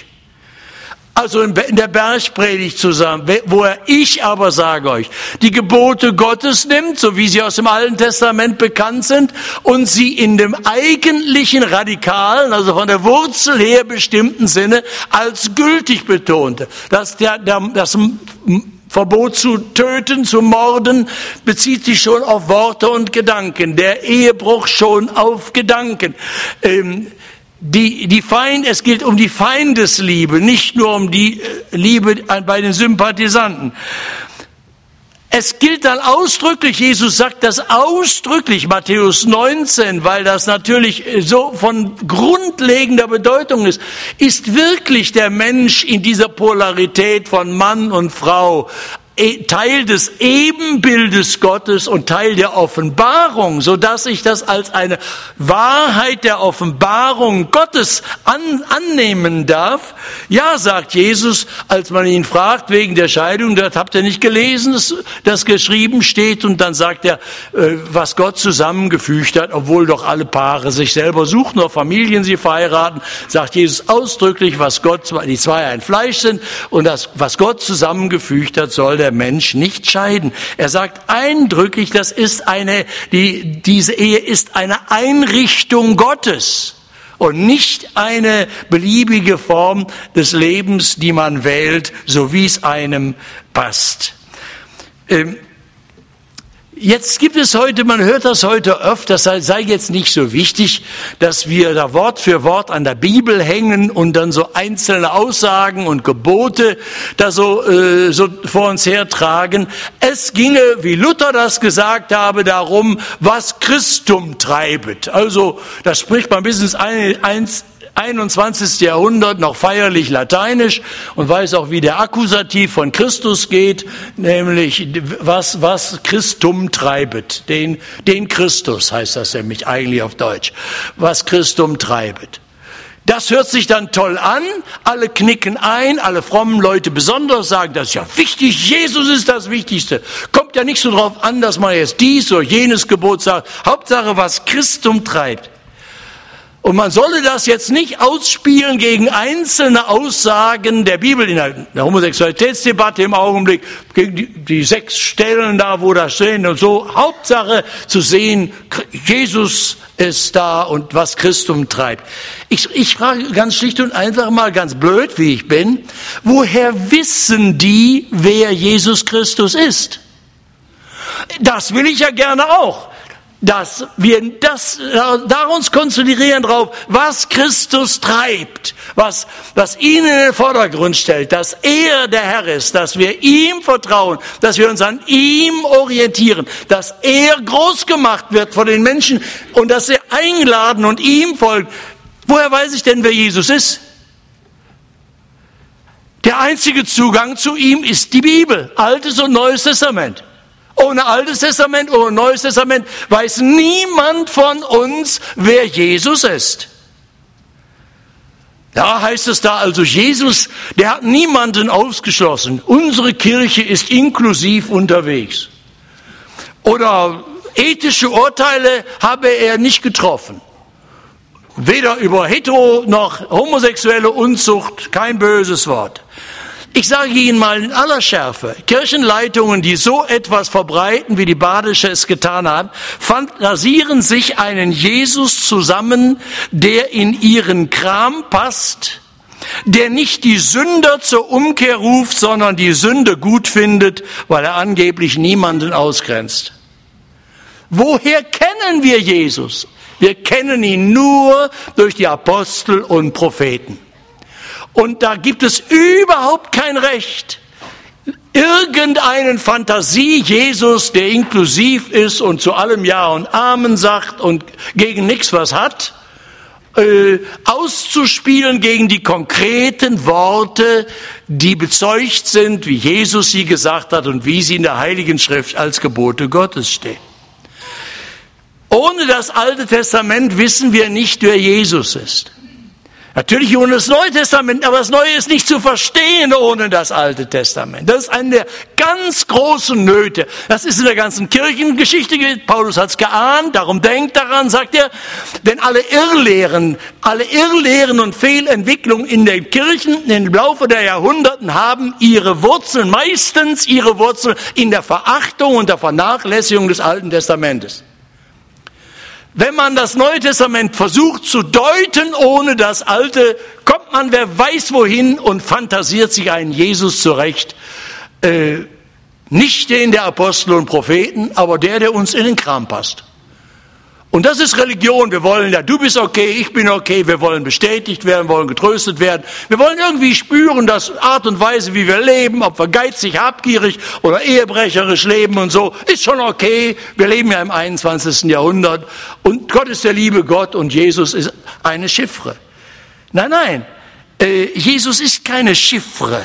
Also in der Bergpredigt zusammen, wo er, ich aber sage euch, die Gebote Gottes nimmt, so wie sie aus dem Alten Testament bekannt sind, und sie in dem eigentlichen radikalen, also von der Wurzel her bestimmten Sinne als gültig betonte. Dass der, der, das Verbot zu töten, zu morden, bezieht sich schon auf Worte und Gedanken. Der Ehebruch schon auf Gedanken. Ähm, Die, die Feind, es geht um die Feindesliebe, nicht nur um die Liebe bei den Sympathisanten. Es gilt dann ausdrücklich, Jesus sagt das ausdrücklich, Matthäus neunzehn, weil das natürlich so von grundlegender Bedeutung ist. Ist wirklich der Mensch in dieser Polarität von Mann und Frau Teil des Ebenbildes Gottes und Teil der Offenbarung, so dass ich das als eine Wahrheit der Offenbarung Gottes an, annehmen darf. Ja, sagt Jesus, als man ihn fragt wegen der Scheidung, das habt ihr nicht gelesen, dass das geschrieben steht, und dann sagt er, was Gott zusammengefügt hat, obwohl doch alle Paare sich selber suchen, oder Familien sie verheiraten, sagt Jesus ausdrücklich, was Gott, die zwei ein Fleisch sind, und das, was Gott zusammengefügt hat, soll der Mensch nicht scheiden. Er sagt eindrücklich, das ist eine, die, diese Ehe ist eine Einrichtung Gottes und nicht eine beliebige Form des Lebens, die man wählt, so wie es einem passt. Ähm, Jetzt gibt es heute, man hört das heute öfter, das sei jetzt nicht so wichtig, dass wir da Wort für Wort an der Bibel hängen und dann so einzelne Aussagen und Gebote da so, äh, so vor uns hertragen. Es ginge, wie Luther das gesagt habe, darum, was Christum treibet. Also, das spricht man bis ins einundzwanzigsten Jahrhundert noch feierlich Lateinisch und weiß auch, wie der Akkusativ von Christus geht, nämlich was, was Christum treibet. Den, den Christus heißt das nämlich eigentlich auf Deutsch. Was Christum treibet. Das hört sich dann toll an, alle knicken ein, alle frommen Leute besonders sagen, das ist ja wichtig, Jesus ist das Wichtigste. Kommt ja nicht so drauf an, dass man jetzt dies oder jenes Gebot sagt. Hauptsache, was Christum treibt. Und man solle das jetzt nicht ausspielen gegen einzelne Aussagen der Bibel in der Homosexualitätsdebatte im Augenblick, gegen die, die sechs Stellen da, wo da stehen und so. Hauptsache zu sehen, Jesus ist da und was Christum treibt. Ich, ich frage ganz schlicht und einfach mal, ganz blöd wie ich bin, woher wissen die, wer Jesus Christus ist? Das will ich ja gerne auch. Dass wir das, da uns konzentrieren drauf, was Christus treibt, was, was ihn in den Vordergrund stellt, dass er der Herr ist, dass wir ihm vertrauen, dass wir uns an ihm orientieren, dass er groß gemacht wird von den Menschen und dass wir einladen und ihm folgen. Woher weiß ich denn, wer Jesus ist? Der einzige Zugang zu ihm ist die Bibel, Altes und Neues Testament. Ohne Altes Testament, ohne Neues Testament weiß niemand von uns, wer Jesus ist. Da heißt es da also, Jesus, der hat niemanden ausgeschlossen. Unsere Kirche ist inklusiv unterwegs. Oder ethische Urteile habe er nicht getroffen. Weder über hetero noch homosexuelle Unzucht, kein böses Wort. Ich sage Ihnen mal in aller Schärfe, Kirchenleitungen, die so etwas verbreiten, wie die Badische es getan hat, fantasieren sich einen Jesus zusammen, der in ihren Kram passt, der nicht die Sünder zur Umkehr ruft, sondern die Sünde gut findet, weil er angeblich niemanden ausgrenzt. Woher kennen wir Jesus? Wir kennen ihn nur durch die Apostel und Propheten. Und da gibt es überhaupt kein Recht, irgendeinen Fantasie-Jesus, der inklusiv ist und zu allem Ja und Amen sagt und gegen nichts was hat, äh, auszuspielen gegen die konkreten Worte, die bezeugt sind, wie Jesus sie gesagt hat und wie sie in der Heiligen Schrift als Gebote Gottes stehen. Ohne das Alte Testament wissen wir nicht, wer Jesus ist. Natürlich ohne das Neue Testament, aber das Neue ist nicht zu verstehen ohne das Alte Testament. Das ist eine der ganz großen Nöte. Das ist in der ganzen Kirchengeschichte. Paulus hat es geahnt, darum denkt daran, sagt er, denn alle Irrlehren, alle Irrlehren und Fehlentwicklungen in den Kirchen im Laufe der Jahrhunderten haben ihre Wurzeln, meistens ihre Wurzeln in der Verachtung und der Vernachlässigung des Alten Testamentes. Wenn man das Neue Testament versucht zu deuten, ohne das Alte, kommt man, wer weiß wohin, und fantasiert sich einen Jesus zurecht. Äh, nicht den der Apostel und Propheten, aber der, der uns in den Kram passt. Und das ist Religion. Wir wollen ja, du bist okay, ich bin okay, wir wollen bestätigt werden, wollen getröstet werden. Wir wollen irgendwie spüren, dass Art und Weise, wie wir leben, ob wir geizig, habgierig oder ehebrecherisch leben und so, ist schon okay. Wir leben ja im einundzwanzigsten Jahrhundert und Gott ist der liebe Gott und Jesus ist eine Chiffre. Nein, nein, äh, Jesus ist keine Chiffre,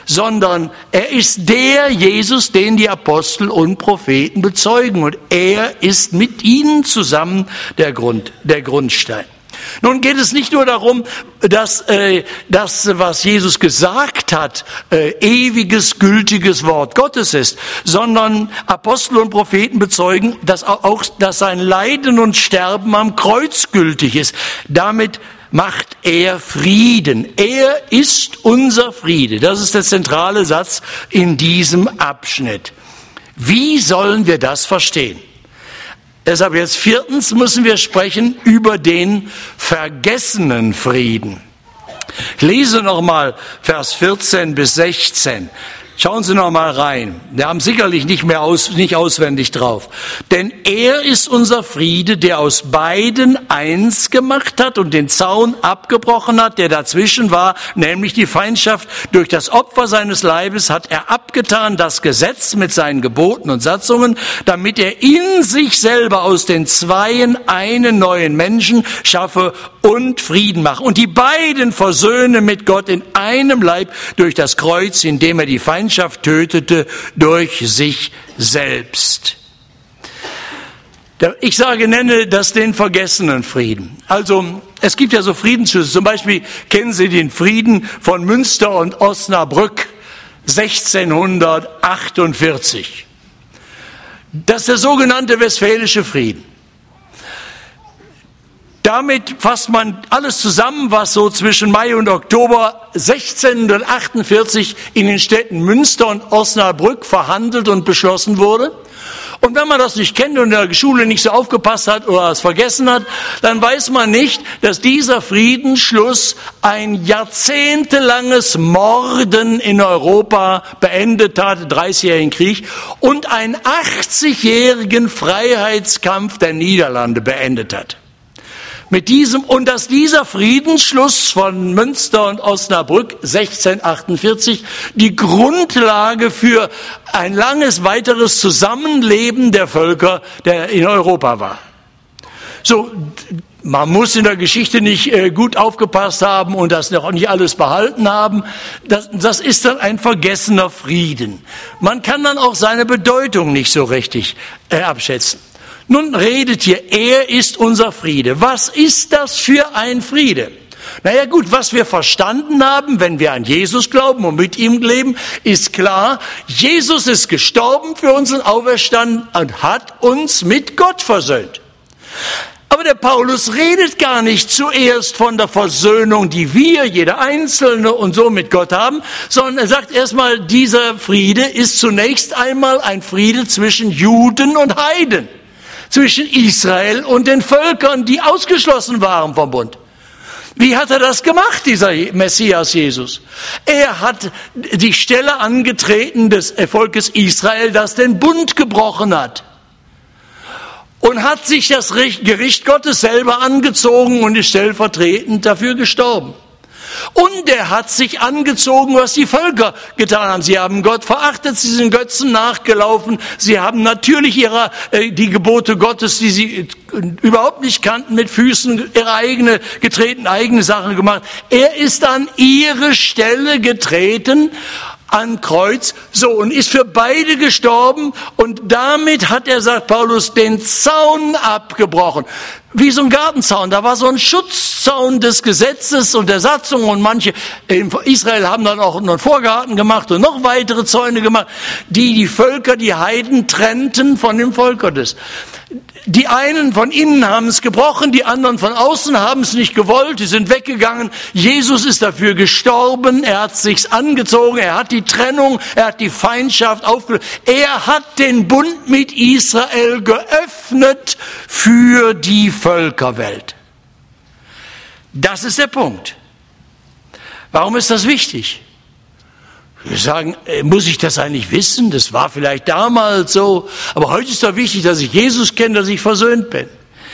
sondern er ist der Jesus, den die Apostel und Propheten bezeugen. Und er ist mit ihnen zusammen der Grund, der Grundstein. Nun geht es nicht nur darum, dass äh, das, was Jesus gesagt hat, äh, ewiges, gültiges Wort Gottes ist, sondern Apostel und Propheten bezeugen, dass auch dass sein Leiden und Sterben am Kreuz gültig ist. Damit macht er Frieden. Er ist unser Friede. Das ist der zentrale Satz in diesem Abschnitt. Wie sollen wir das verstehen? Deshalb jetzt viertens müssen wir sprechen über den vergessenen Frieden. Ich lese nochmal Vers vierzehn bis sechzehn. Schauen Sie noch mal rein. Wir haben sicherlich nicht mehr aus, nicht auswendig drauf. Denn er ist unser Friede, der aus beiden eins gemacht hat und den Zaun abgebrochen hat, der dazwischen war, nämlich die Feindschaft. Durch das Opfer seines Leibes hat er abgetan das Gesetz mit seinen Geboten und Satzungen, damit er in sich selber aus den Zweien einen neuen Menschen schaffe und Frieden mache. Und die beiden versöhne mit Gott in einem Leib durch das Kreuz, indem er die Feindschaft tötete durch sich selbst. Ich sage, nenne das den vergessenen Frieden. Also, es gibt ja so Friedensschlüsse. Zum Beispiel kennen Sie den Frieden von Münster und Osnabrück sechzehnhundertachtundvierzig. Das ist der sogenannte Westfälische Frieden. Damit fasst man alles zusammen, was so zwischen Mai und Oktober sechzehnhundertachtundvierzig in den Städten Münster und Osnabrück verhandelt und beschlossen wurde. Und wenn man das nicht kennt und in der Schule nicht so aufgepasst hat oder es vergessen hat, dann weiß man nicht, dass dieser Friedensschluss ein jahrzehntelanges Morden in Europa beendet hat, dreißigjährigen Krieg, und einen achtzigjährigen Freiheitskampf der Niederlande beendet hat. Mit diesem, und dass dieser Friedensschluss von Münster und Osnabrück sechzehnhundertachtundvierzig die Grundlage für ein langes weiteres Zusammenleben der Völker der in Europa war. So, man muss in der Geschichte nicht äh, gut aufgepasst haben und das noch nicht alles behalten haben. Das, das ist dann ein vergessener Frieden. Man kann dann auch seine Bedeutung nicht so richtig äh, abschätzen. Nun redet hier, er ist unser Friede. Was ist das für ein Friede? Naja gut, was wir verstanden haben, wenn wir an Jesus glauben und mit ihm leben, ist klar, Jesus ist gestorben für uns und auferstanden und hat uns mit Gott versöhnt. Aber der Paulus redet gar nicht zuerst von der Versöhnung, die wir, jeder Einzelne und so mit Gott haben, sondern er sagt erstmal, dieser Friede ist zunächst einmal ein Friede zwischen Juden und Heiden. Zwischen Israel und den Völkern, die ausgeschlossen waren vom Bund. Wie hat er das gemacht, dieser Messias Jesus? Er hat die Stelle angetreten des Volkes Israel, das den Bund gebrochen hat. Und hat sich das Gericht Gottes selber angezogen und ist stellvertretend dafür gestorben. Und er hat sich angezogen, was die Völker getan haben. Sie haben Gott verachtet, sie sind Götzen nachgelaufen, sie haben natürlich ihre, äh, die Gebote Gottes, die sie überhaupt nicht kannten, mit Füßen ihre eigene getreten, eigene Sachen gemacht. Er ist an ihre Stelle getreten, an Kreuz, so, und ist für beide gestorben, und damit hat er, sagt Paulus, den Zaun abgebrochen. Wie so ein Gartenzaun, da war so ein Schutzzaun des Gesetzes und der Satzung, und manche in Israel haben dann auch einen Vorgarten gemacht und noch weitere Zäune gemacht, die die Völker, die Heiden trennten von dem Volk Gottes. Die einen von innen haben es gebrochen, die anderen von außen haben es nicht gewollt, die sind weggegangen. Jesus ist dafür gestorben, er hat sich's angezogen, er hat die Trennung, er hat die Feindschaft aufgelöst. Er hat den Bund mit Israel geöffnet für die Völkerwelt. Das ist der Punkt. Warum ist das wichtig? Wir sagen, muss ich das eigentlich wissen? Das war vielleicht damals so. Aber heute ist doch wichtig, dass ich Jesus kenne, dass ich versöhnt bin.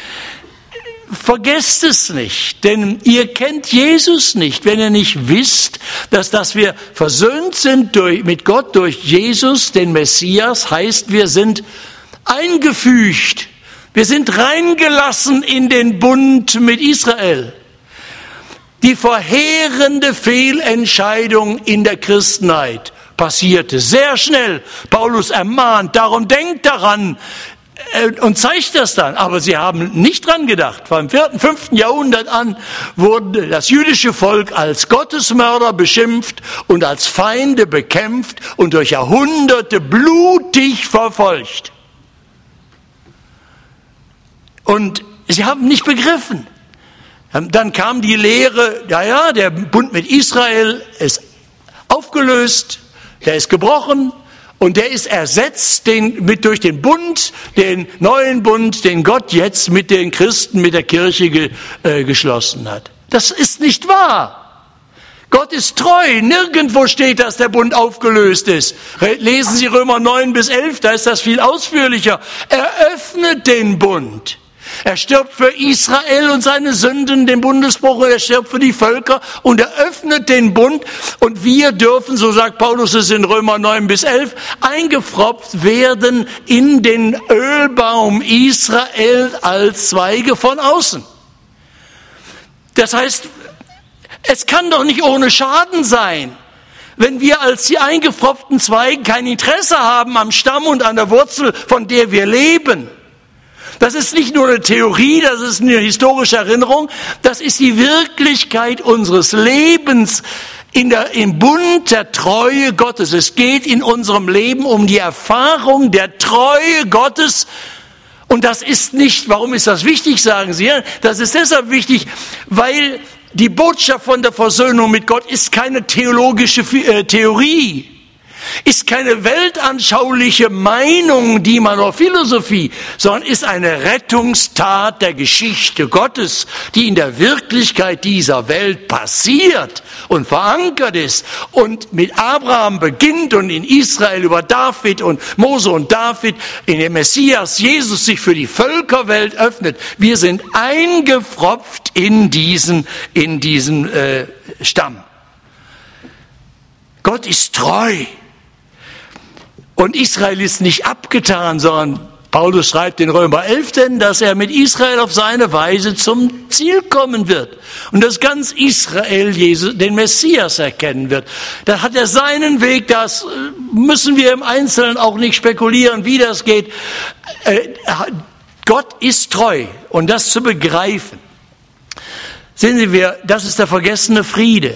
Vergesst es nicht, denn ihr kennt Jesus nicht, wenn ihr nicht wisst, dass, dass wir versöhnt sind durch, mit Gott durch Jesus, den Messias, heißt, wir sind eingefügt. Wir sind reingelassen in den Bund mit Israel. die verheerende Fehlentscheidung in der Christenheit passierte. Sehr schnell. Paulus ermahnt, darum denkt daran und zeigt das dann. Aber sie haben nicht dran gedacht. Vom vierten, fünften Jahrhundert an wurde das jüdische Volk als Gottesmörder beschimpft und als Feinde bekämpft und durch Jahrhunderte blutig verfolgt. Und sie haben nicht begriffen. Dann kam die Lehre, ja, ja, der Bund mit Israel ist aufgelöst, der ist gebrochen und der ist ersetzt den, mit, durch den Bund, den neuen Bund, den Gott jetzt mit den Christen, mit der Kirche ge, äh, geschlossen hat. Das ist nicht wahr. Gott ist treu. Nirgendwo steht, dass der Bund aufgelöst ist. Lesen Sie Römer neun bis elf, da ist das viel ausführlicher. Er öffnet den Bund. Er stirbt für Israel und seine Sünden, den Bundesbruch, und er stirbt für die Völker und er öffnet den Bund. Und wir dürfen, so sagt Paulus es in Römer neun bis elf, eingepfropft werden in den Ölbaum Israel als Zweige von außen. Das heißt, es kann doch nicht ohne Schaden sein, wenn wir als die eingepfropften Zweige kein Interesse haben am Stamm und an der Wurzel, von der wir leben. Das ist nicht nur eine Theorie, das ist eine historische Erinnerung, das ist die Wirklichkeit unseres Lebens in der, im Bund der Treue Gottes. Es geht in unserem Leben um die Erfahrung der Treue Gottes. Und das ist nicht, warum ist das wichtig, sagen Sie? Das ist deshalb wichtig, weil die Botschaft von der Versöhnung mit Gott ist keine theologische Theorie. Ist keine weltanschauliche Meinung, die man oder Philosophie, sondern ist eine Rettungstat der Geschichte Gottes, die in der Wirklichkeit dieser Welt passiert und verankert ist und mit Abraham beginnt und in Israel über David und Mose und David, in dem Messias Jesus sich für die Völkerwelt öffnet. Wir sind eingepfropft in diesen, in diesen äh, Stamm. Gott ist treu. Und Israel ist nicht abgetan, sondern Paulus schreibt in Römer elf denn, dass er mit Israel auf seine Weise zum Ziel kommen wird. Und dass ganz Israel Jesus, den Messias erkennen wird. Da hat er seinen Weg, das müssen wir im Einzelnen auch nicht spekulieren, wie das geht. Gott ist treu und das zu begreifen. Sehen Sie, wir, das ist der vergessene Friede.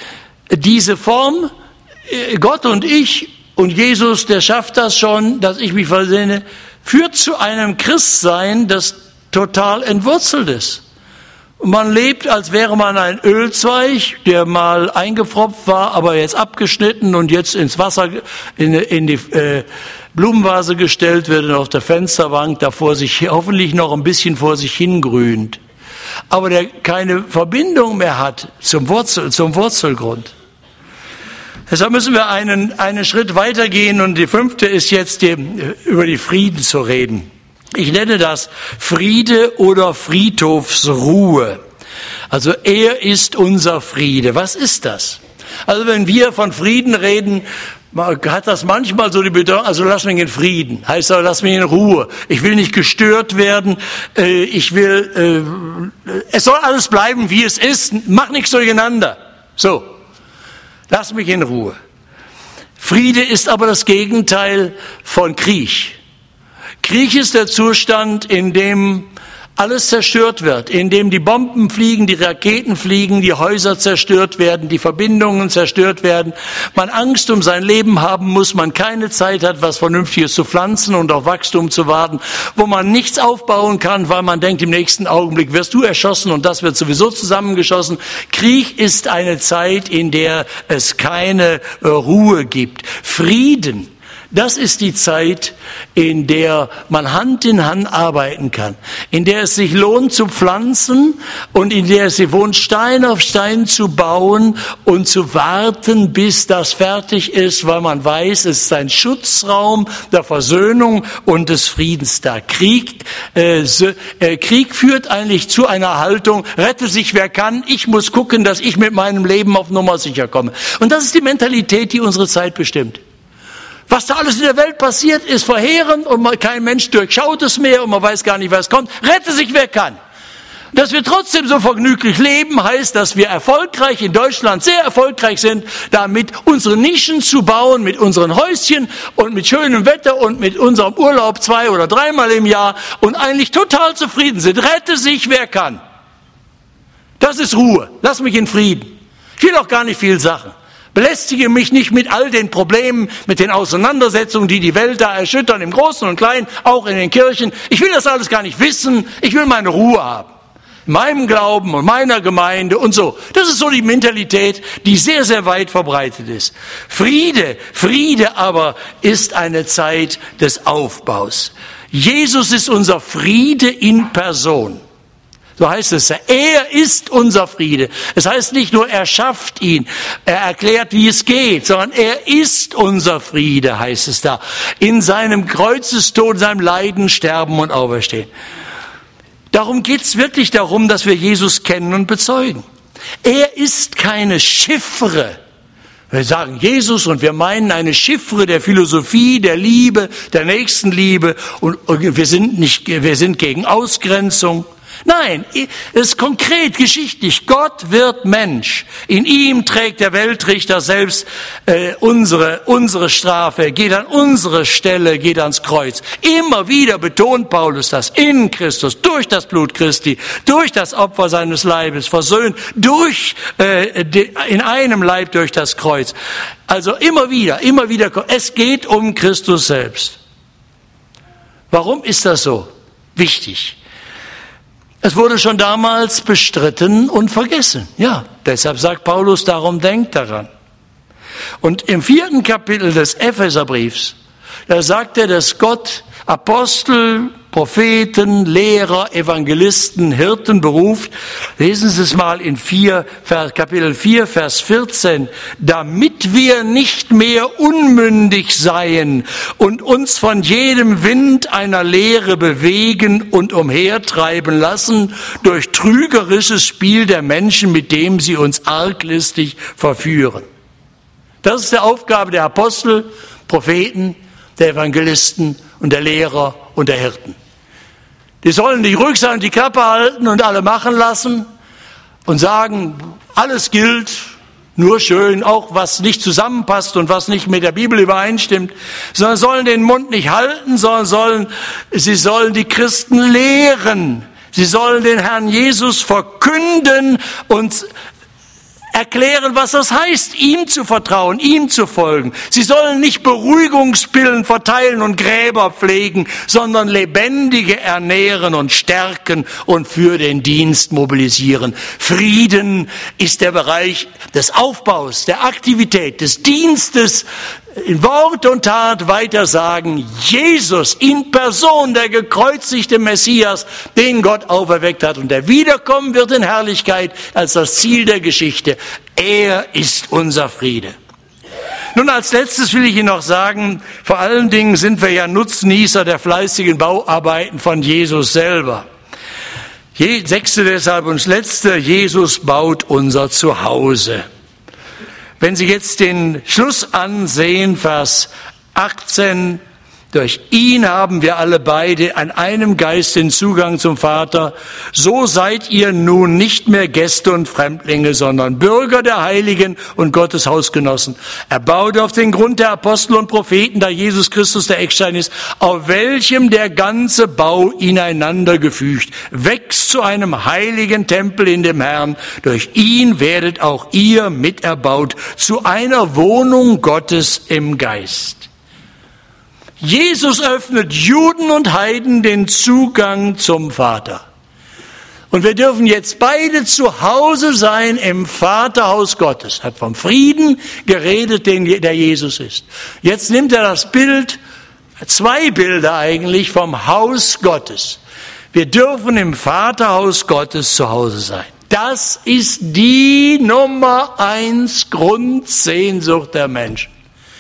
Diese Form, Gott und ich, und Jesus, der schafft das schon, dass ich mich versehne, führt zu einem Christsein, das total entwurzelt ist. Und man lebt, als wäre man ein Ölzweig, der mal eingepfropft war, aber jetzt abgeschnitten und jetzt ins Wasser, in, in die äh, Blumenvase gestellt wird und auf der Fensterbank davor sich hoffentlich noch ein bisschen vor sich hingrünt. Aber der keine Verbindung mehr hat zum Wurzel, zum Wurzelgrund. Deshalb müssen wir einen, einen Schritt weitergehen und die fünfte ist jetzt, die, über die Frieden zu reden. Ich nenne das Friede oder Friedhofsruhe. Also er ist unser Friede. Was ist das? Also wenn wir von Frieden reden, hat das manchmal so die Bedeutung, also lass mich in Frieden, heißt aber lass mich in Ruhe. Ich will nicht gestört werden, ich will, es soll alles bleiben, wie es ist, mach nichts durcheinander. So. Lass mich in Ruhe. Friede ist aber das Gegenteil von Krieg. Krieg ist der Zustand, in dem alles zerstört wird, in dem die Bomben fliegen, die Raketen fliegen, die Häuser zerstört werden, die Verbindungen zerstört werden, man Angst um sein Leben haben muss, man keine Zeit hat, was Vernünftiges zu pflanzen und auf Wachstum zu warten, wo man nichts aufbauen kann, weil man denkt, im nächsten Augenblick wirst du erschossen und das wird sowieso zusammengeschossen. Krieg ist eine Zeit, in der es keine äh, Ruhe gibt. Frieden. Das ist die Zeit, in der man Hand in Hand arbeiten kann, in der es sich lohnt zu pflanzen und in der es sich lohnt, Stein auf Stein zu bauen und zu warten, bis das fertig ist, weil man weiß, es ist ein Schutzraum der Versöhnung und des Friedens da. Krieg, äh, äh, Krieg führt eigentlich zu einer Haltung, rette sich wer kann, ich muss gucken, dass ich mit meinem Leben auf Nummer sicher komme. Und das ist die Mentalität, die unsere Zeit bestimmt. Was da alles in der Welt passiert, ist verheerend und kein Mensch durchschaut es mehr und man weiß gar nicht, was kommt. Rette sich, wer kann. Dass wir trotzdem so vergnüglich leben, heißt, dass wir erfolgreich in Deutschland, sehr erfolgreich sind, damit unsere Nischen zu bauen, mit unseren Häuschen und mit schönem Wetter und mit unserem Urlaub zwei oder dreimal im Jahr und eigentlich total zufrieden sind. Rette sich, wer kann. Das ist Ruhe. Lass mich in Frieden. Ich will auch gar nicht viel Sachen. Belästige mich nicht mit all den Problemen, mit den Auseinandersetzungen, die die Welt da erschüttern, im Großen und Kleinen, auch in den Kirchen. Ich will das alles gar nicht wissen. Ich will meine Ruhe haben. In meinem Glauben und meiner Gemeinde und so. Das ist so die Mentalität, die sehr, sehr weit verbreitet ist. Friede, Friede aber ist eine Zeit des Aufbaus. Jesus ist unser Friede in Person. So heißt es, er ist unser Friede. Es heißt nicht nur, er schafft ihn, er erklärt, wie es geht, sondern er ist unser Friede, heißt es da. In seinem Kreuzestod, seinem Leiden, Sterben und Auferstehen. Darum geht's wirklich darum, dass wir Jesus kennen und bezeugen. Er ist keine Chiffre. Wir sagen Jesus und wir meinen eine Chiffre der Philosophie, der Liebe, der Nächstenliebe und wir sind nicht, wir sind gegen Ausgrenzung. Nein, es ist konkret, geschichtlich. Gott wird Mensch. In ihm trägt der Weltrichter selbst äh, unsere unsere Strafe, geht an unsere Stelle, geht ans Kreuz. Immer wieder betont Paulus das. In Christus, durch das Blut Christi, durch das Opfer seines Leibes, versöhnt, durch äh, de, in einem Leib durch das Kreuz. Also immer wieder, immer wieder. Es geht um Christus selbst. Warum ist das so wichtig? Es wurde schon damals bestritten und vergessen. Ja, deshalb sagt Paulus, darum denkt daran. Und im vierten Kapitel des Epheserbriefs, da sagt er, dass Gott Apostel, Propheten, Lehrer, Evangelisten, Hirten beruft. Lesen Sie es mal in vier, Kapitel vier, Vers vierzehn. Damit wir nicht mehr unmündig seien und uns von jedem Wind einer Lehre bewegen und umhertreiben lassen durch trügerisches Spiel der Menschen, mit dem sie uns arglistig verführen. Das ist die Aufgabe der Apostel, Propheten, der Evangelisten und der Lehrer und der Hirten. Die sollen nicht ruhig sein und die Klappe halten und alle machen lassen und sagen, alles gilt, nur schön, auch was nicht zusammenpasst und was nicht mit der Bibel übereinstimmt, sondern sollen den Mund nicht halten, sondern sollen, sie sollen die Christen lehren. Sie sollen den Herrn Jesus verkünden und erklären, was das heißt, ihm zu vertrauen, ihm zu folgen. Sie sollen nicht Beruhigungspillen verteilen und Gräber pflegen, sondern Lebendige ernähren und stärken und für den Dienst mobilisieren. Frieden ist der Bereich des Aufbaus, der Aktivität, des Dienstes, in Wort und Tat weiter sagen, Jesus in Person, der gekreuzigte Messias, den Gott auferweckt hat und der wiederkommen wird in Herrlichkeit als das Ziel der Geschichte. Er ist unser Friede. Nun, als letztes will ich Ihnen noch sagen, vor allen Dingen sind wir ja Nutznießer der fleißigen Bauarbeiten von Jesus selber. Je, sechste deshalb und letzte, Jesus baut unser Zuhause. Wenn Sie jetzt den Schluss ansehen, Vers achtzehn, durch ihn haben wir alle beide an einem Geist den Zugang zum Vater. So seid ihr nun nicht mehr Gäste und Fremdlinge, sondern Bürger der Heiligen und Gottes Hausgenossen. Erbaut auf den Grund der Apostel und Propheten, da Jesus Christus der Eckstein ist, auf welchem der ganze Bau ineinander gefügt wächst zu einem heiligen Tempel in dem Herrn. Durch ihn werdet auch ihr miterbaut zu einer Wohnung Gottes im Geist. Jesus öffnet Juden und Heiden den Zugang zum Vater. Und wir dürfen jetzt beide zu Hause sein im Vaterhaus Gottes. Er hat vom Frieden geredet, den der Jesus ist. Jetzt nimmt er das Bild, zwei Bilder eigentlich, vom Haus Gottes. Wir dürfen im Vaterhaus Gottes zu Hause sein. Das ist die Nummer eins Grundsehnsucht der Menschen.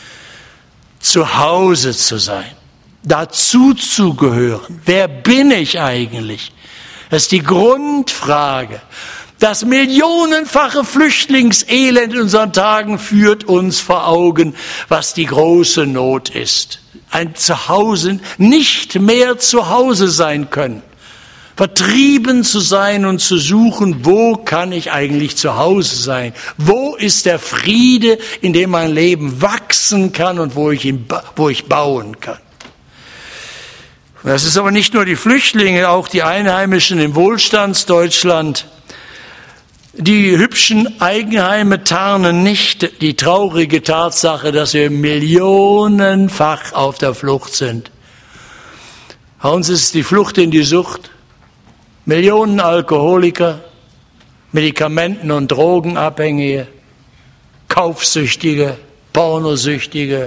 Zu Hause zu sein, dazu zu gehören. Wer bin ich eigentlich? Das ist die Grundfrage. Das millionenfache Flüchtlingselend in unseren Tagen führt uns vor Augen, was die große Not ist. Ein Zuhause, nicht mehr zu Hause sein können. vertrieben zu sein und zu suchen, wo kann ich eigentlich zu Hause sein? Wo ist der Friede, in dem mein Leben wachsen kann und wo ich, ihn, wo ich bauen kann? Das ist aber nicht nur die Flüchtlinge, auch die Einheimischen im Wohlstandsdeutschland. Die hübschen Eigenheime tarnen nicht die traurige Tatsache, dass wir millionenfach auf der Flucht sind. Bei uns ist es die Flucht in die Sucht. Millionen Alkoholiker, Medikamenten- und Drogenabhängige, Kaufsüchtige, Pornosüchtige,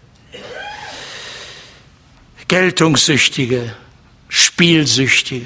Geltungssüchtige, Spielsüchtige.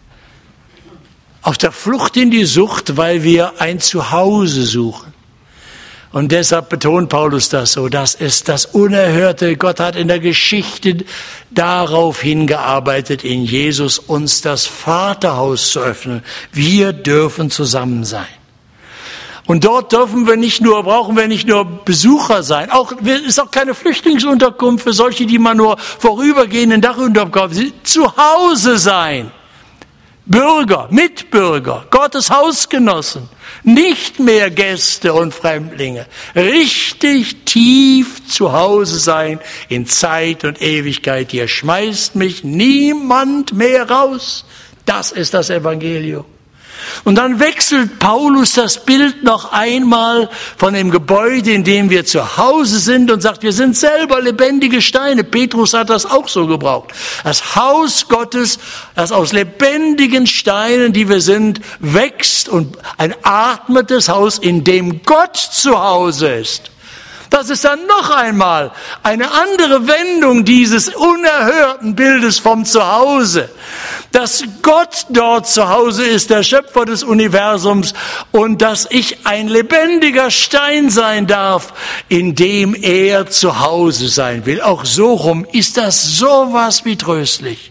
Auf der Flucht in die Sucht, weil wir ein Zuhause suchen. Und deshalb betont Paulus das so, das ist das Unerhörte. Gott hat in der Geschichte darauf hingearbeitet, in Jesus uns das Vaterhaus zu öffnen. Wir dürfen zusammen sein. Und dort dürfen wir nicht nur, brauchen wir nicht nur Besucher sein. Auch, es ist auch keine Flüchtlingsunterkunft für solche, die man nur vorübergehend in Dachunterkunft sind. Zu Hause sein. Bürger, Mitbürger, Gottes Hausgenossen. Nicht mehr Gäste und Fremdlinge. Richtig tief zu Hause sein in Zeit und Ewigkeit. Hier schmeißt mich niemand mehr raus. Das ist das Evangelium. Und dann wechselt Paulus das Bild noch einmal von dem Gebäude, in dem wir zu Hause sind, und sagt, wir sind selber lebendige Steine. Petrus hat das auch so gebraucht. Das Haus Gottes, das aus lebendigen Steinen, die wir sind, wächst und ein atmendes Haus, in dem Gott zu Hause ist. Das ist dann noch einmal eine andere Wendung dieses unerhörten Bildes vom Zuhause. Dass Gott dort zu Hause ist, der Schöpfer des Universums, und dass ich ein lebendiger Stein sein darf, in dem er zu Hause sein will. Auch so rum ist das sowas wie tröstlich.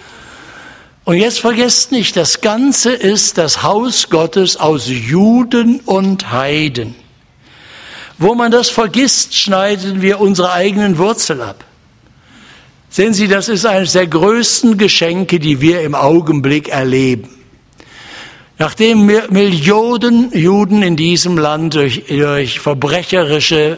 Und jetzt vergesst nicht, das Ganze ist das Haus Gottes aus Juden und Heiden. Wo man das vergisst, schneiden wir unsere eigenen Wurzeln ab. Sehen Sie, das ist eines der größten Geschenke, die wir im Augenblick erleben. Nachdem Millionen Juden in diesem Land durch, durch verbrecherische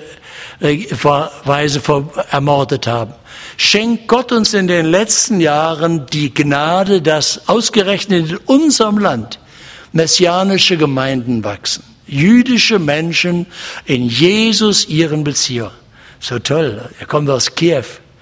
Weise ermordet haben, schenkt Gott uns in den letzten Jahren die Gnade, dass ausgerechnet in unserem Land messianische Gemeinden wachsen. Jüdische Menschen in Jesus ihren Beziehungen. So toll, er kommt aus Kiew.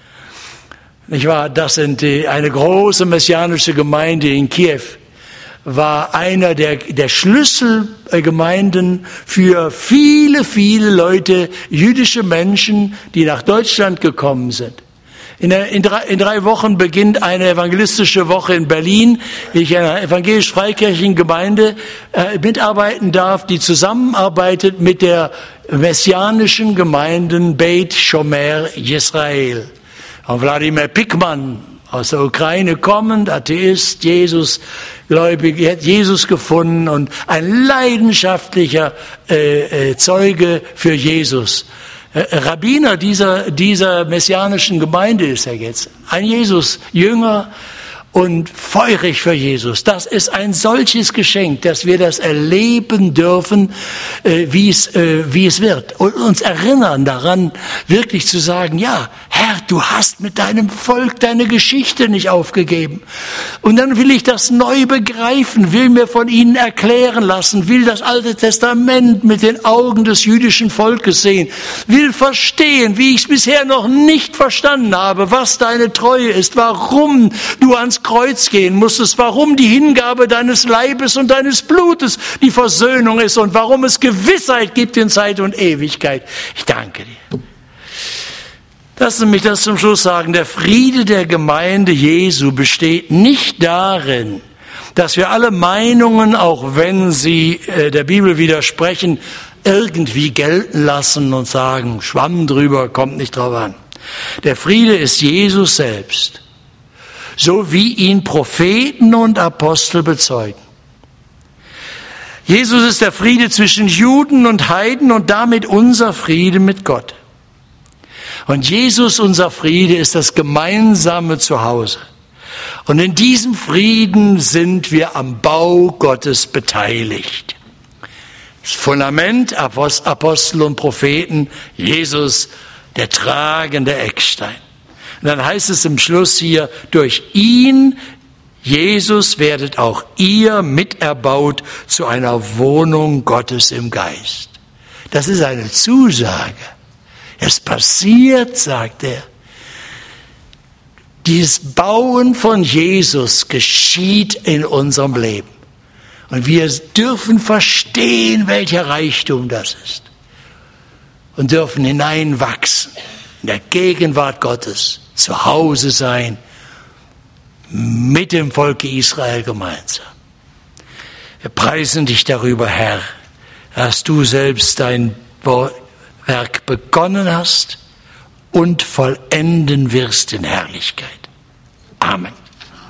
Nicht wahr? Das sind die, eine große messianische Gemeinde in Kiew war einer der, der Schlüsselgemeinden für viele, viele Leute, jüdische Menschen, die nach Deutschland gekommen sind. In, der, in, drei, in drei Wochen beginnt eine evangelistische Woche in Berlin, wie ich in einer evangelisch-freikirchlichen Gemeinde äh, mitarbeiten darf, die zusammenarbeitet mit der messianischen Gemeinden Beit Shomer Yisrael. Und Wladimir Pickmann aus der Ukraine kommend, Atheist, Jesus gläubig, er hat Jesus gefunden und ein leidenschaftlicher äh, äh, Zeuge für Jesus. Rabbiner dieser, dieser messianischen Gemeinde ist er jetzt. Ein Jesus-Jünger und feurig für Jesus. Das ist ein solches Geschenk, dass wir das erleben dürfen, äh, wie es, äh, wie es wird. Und uns erinnern daran, wirklich zu sagen, ja, Herr, du hast mit deinem Volk deine Geschichte nicht aufgegeben. Und dann will ich das neu begreifen, will mir von ihnen erklären lassen, will das Alte Testament mit den Augen des jüdischen Volkes sehen, will verstehen, wie ich es bisher noch nicht verstanden habe, was deine Treue ist, warum du ans Kreuz gehen musstest, warum die Hingabe deines Leibes und deines Blutes die Versöhnung ist und warum es Gewissheit gibt in Zeit und Ewigkeit. Ich danke dir. Lassen Sie mich das zum Schluss sagen. Der Friede der Gemeinde Jesu besteht nicht darin, dass wir alle Meinungen, auch wenn sie äh, der Bibel widersprechen, irgendwie gelten lassen und sagen, Schwamm drüber, kommt nicht drauf an. Der Friede ist Jesus selbst, so wie ihn Propheten und Apostel bezeugen. Jesus ist der Friede zwischen Juden und Heiden und damit unser Friede mit Gott. Und Jesus, unser Friede, ist das gemeinsame Zuhause. Und in diesem Frieden sind wir am Bau Gottes beteiligt. Das Fundament, Apostel und Propheten, Jesus, der tragende Eckstein. Und dann heißt es im Schluss hier, durch ihn, Jesus, werdet auch ihr miterbaut zu einer Wohnung Gottes im Geist. Das ist eine Zusage. Es passiert, sagt er. Dieses Bauen von Jesus geschieht in unserem Leben. Und wir dürfen verstehen, welcher Reichtum das ist. Und dürfen hineinwachsen, in der Gegenwart Gottes, zu Hause sein, mit dem Volke Israel gemeinsam. Wir preisen dich darüber, Herr, dass du selbst dein Werk begonnen hast und vollenden wirst in Herrlichkeit. Amen.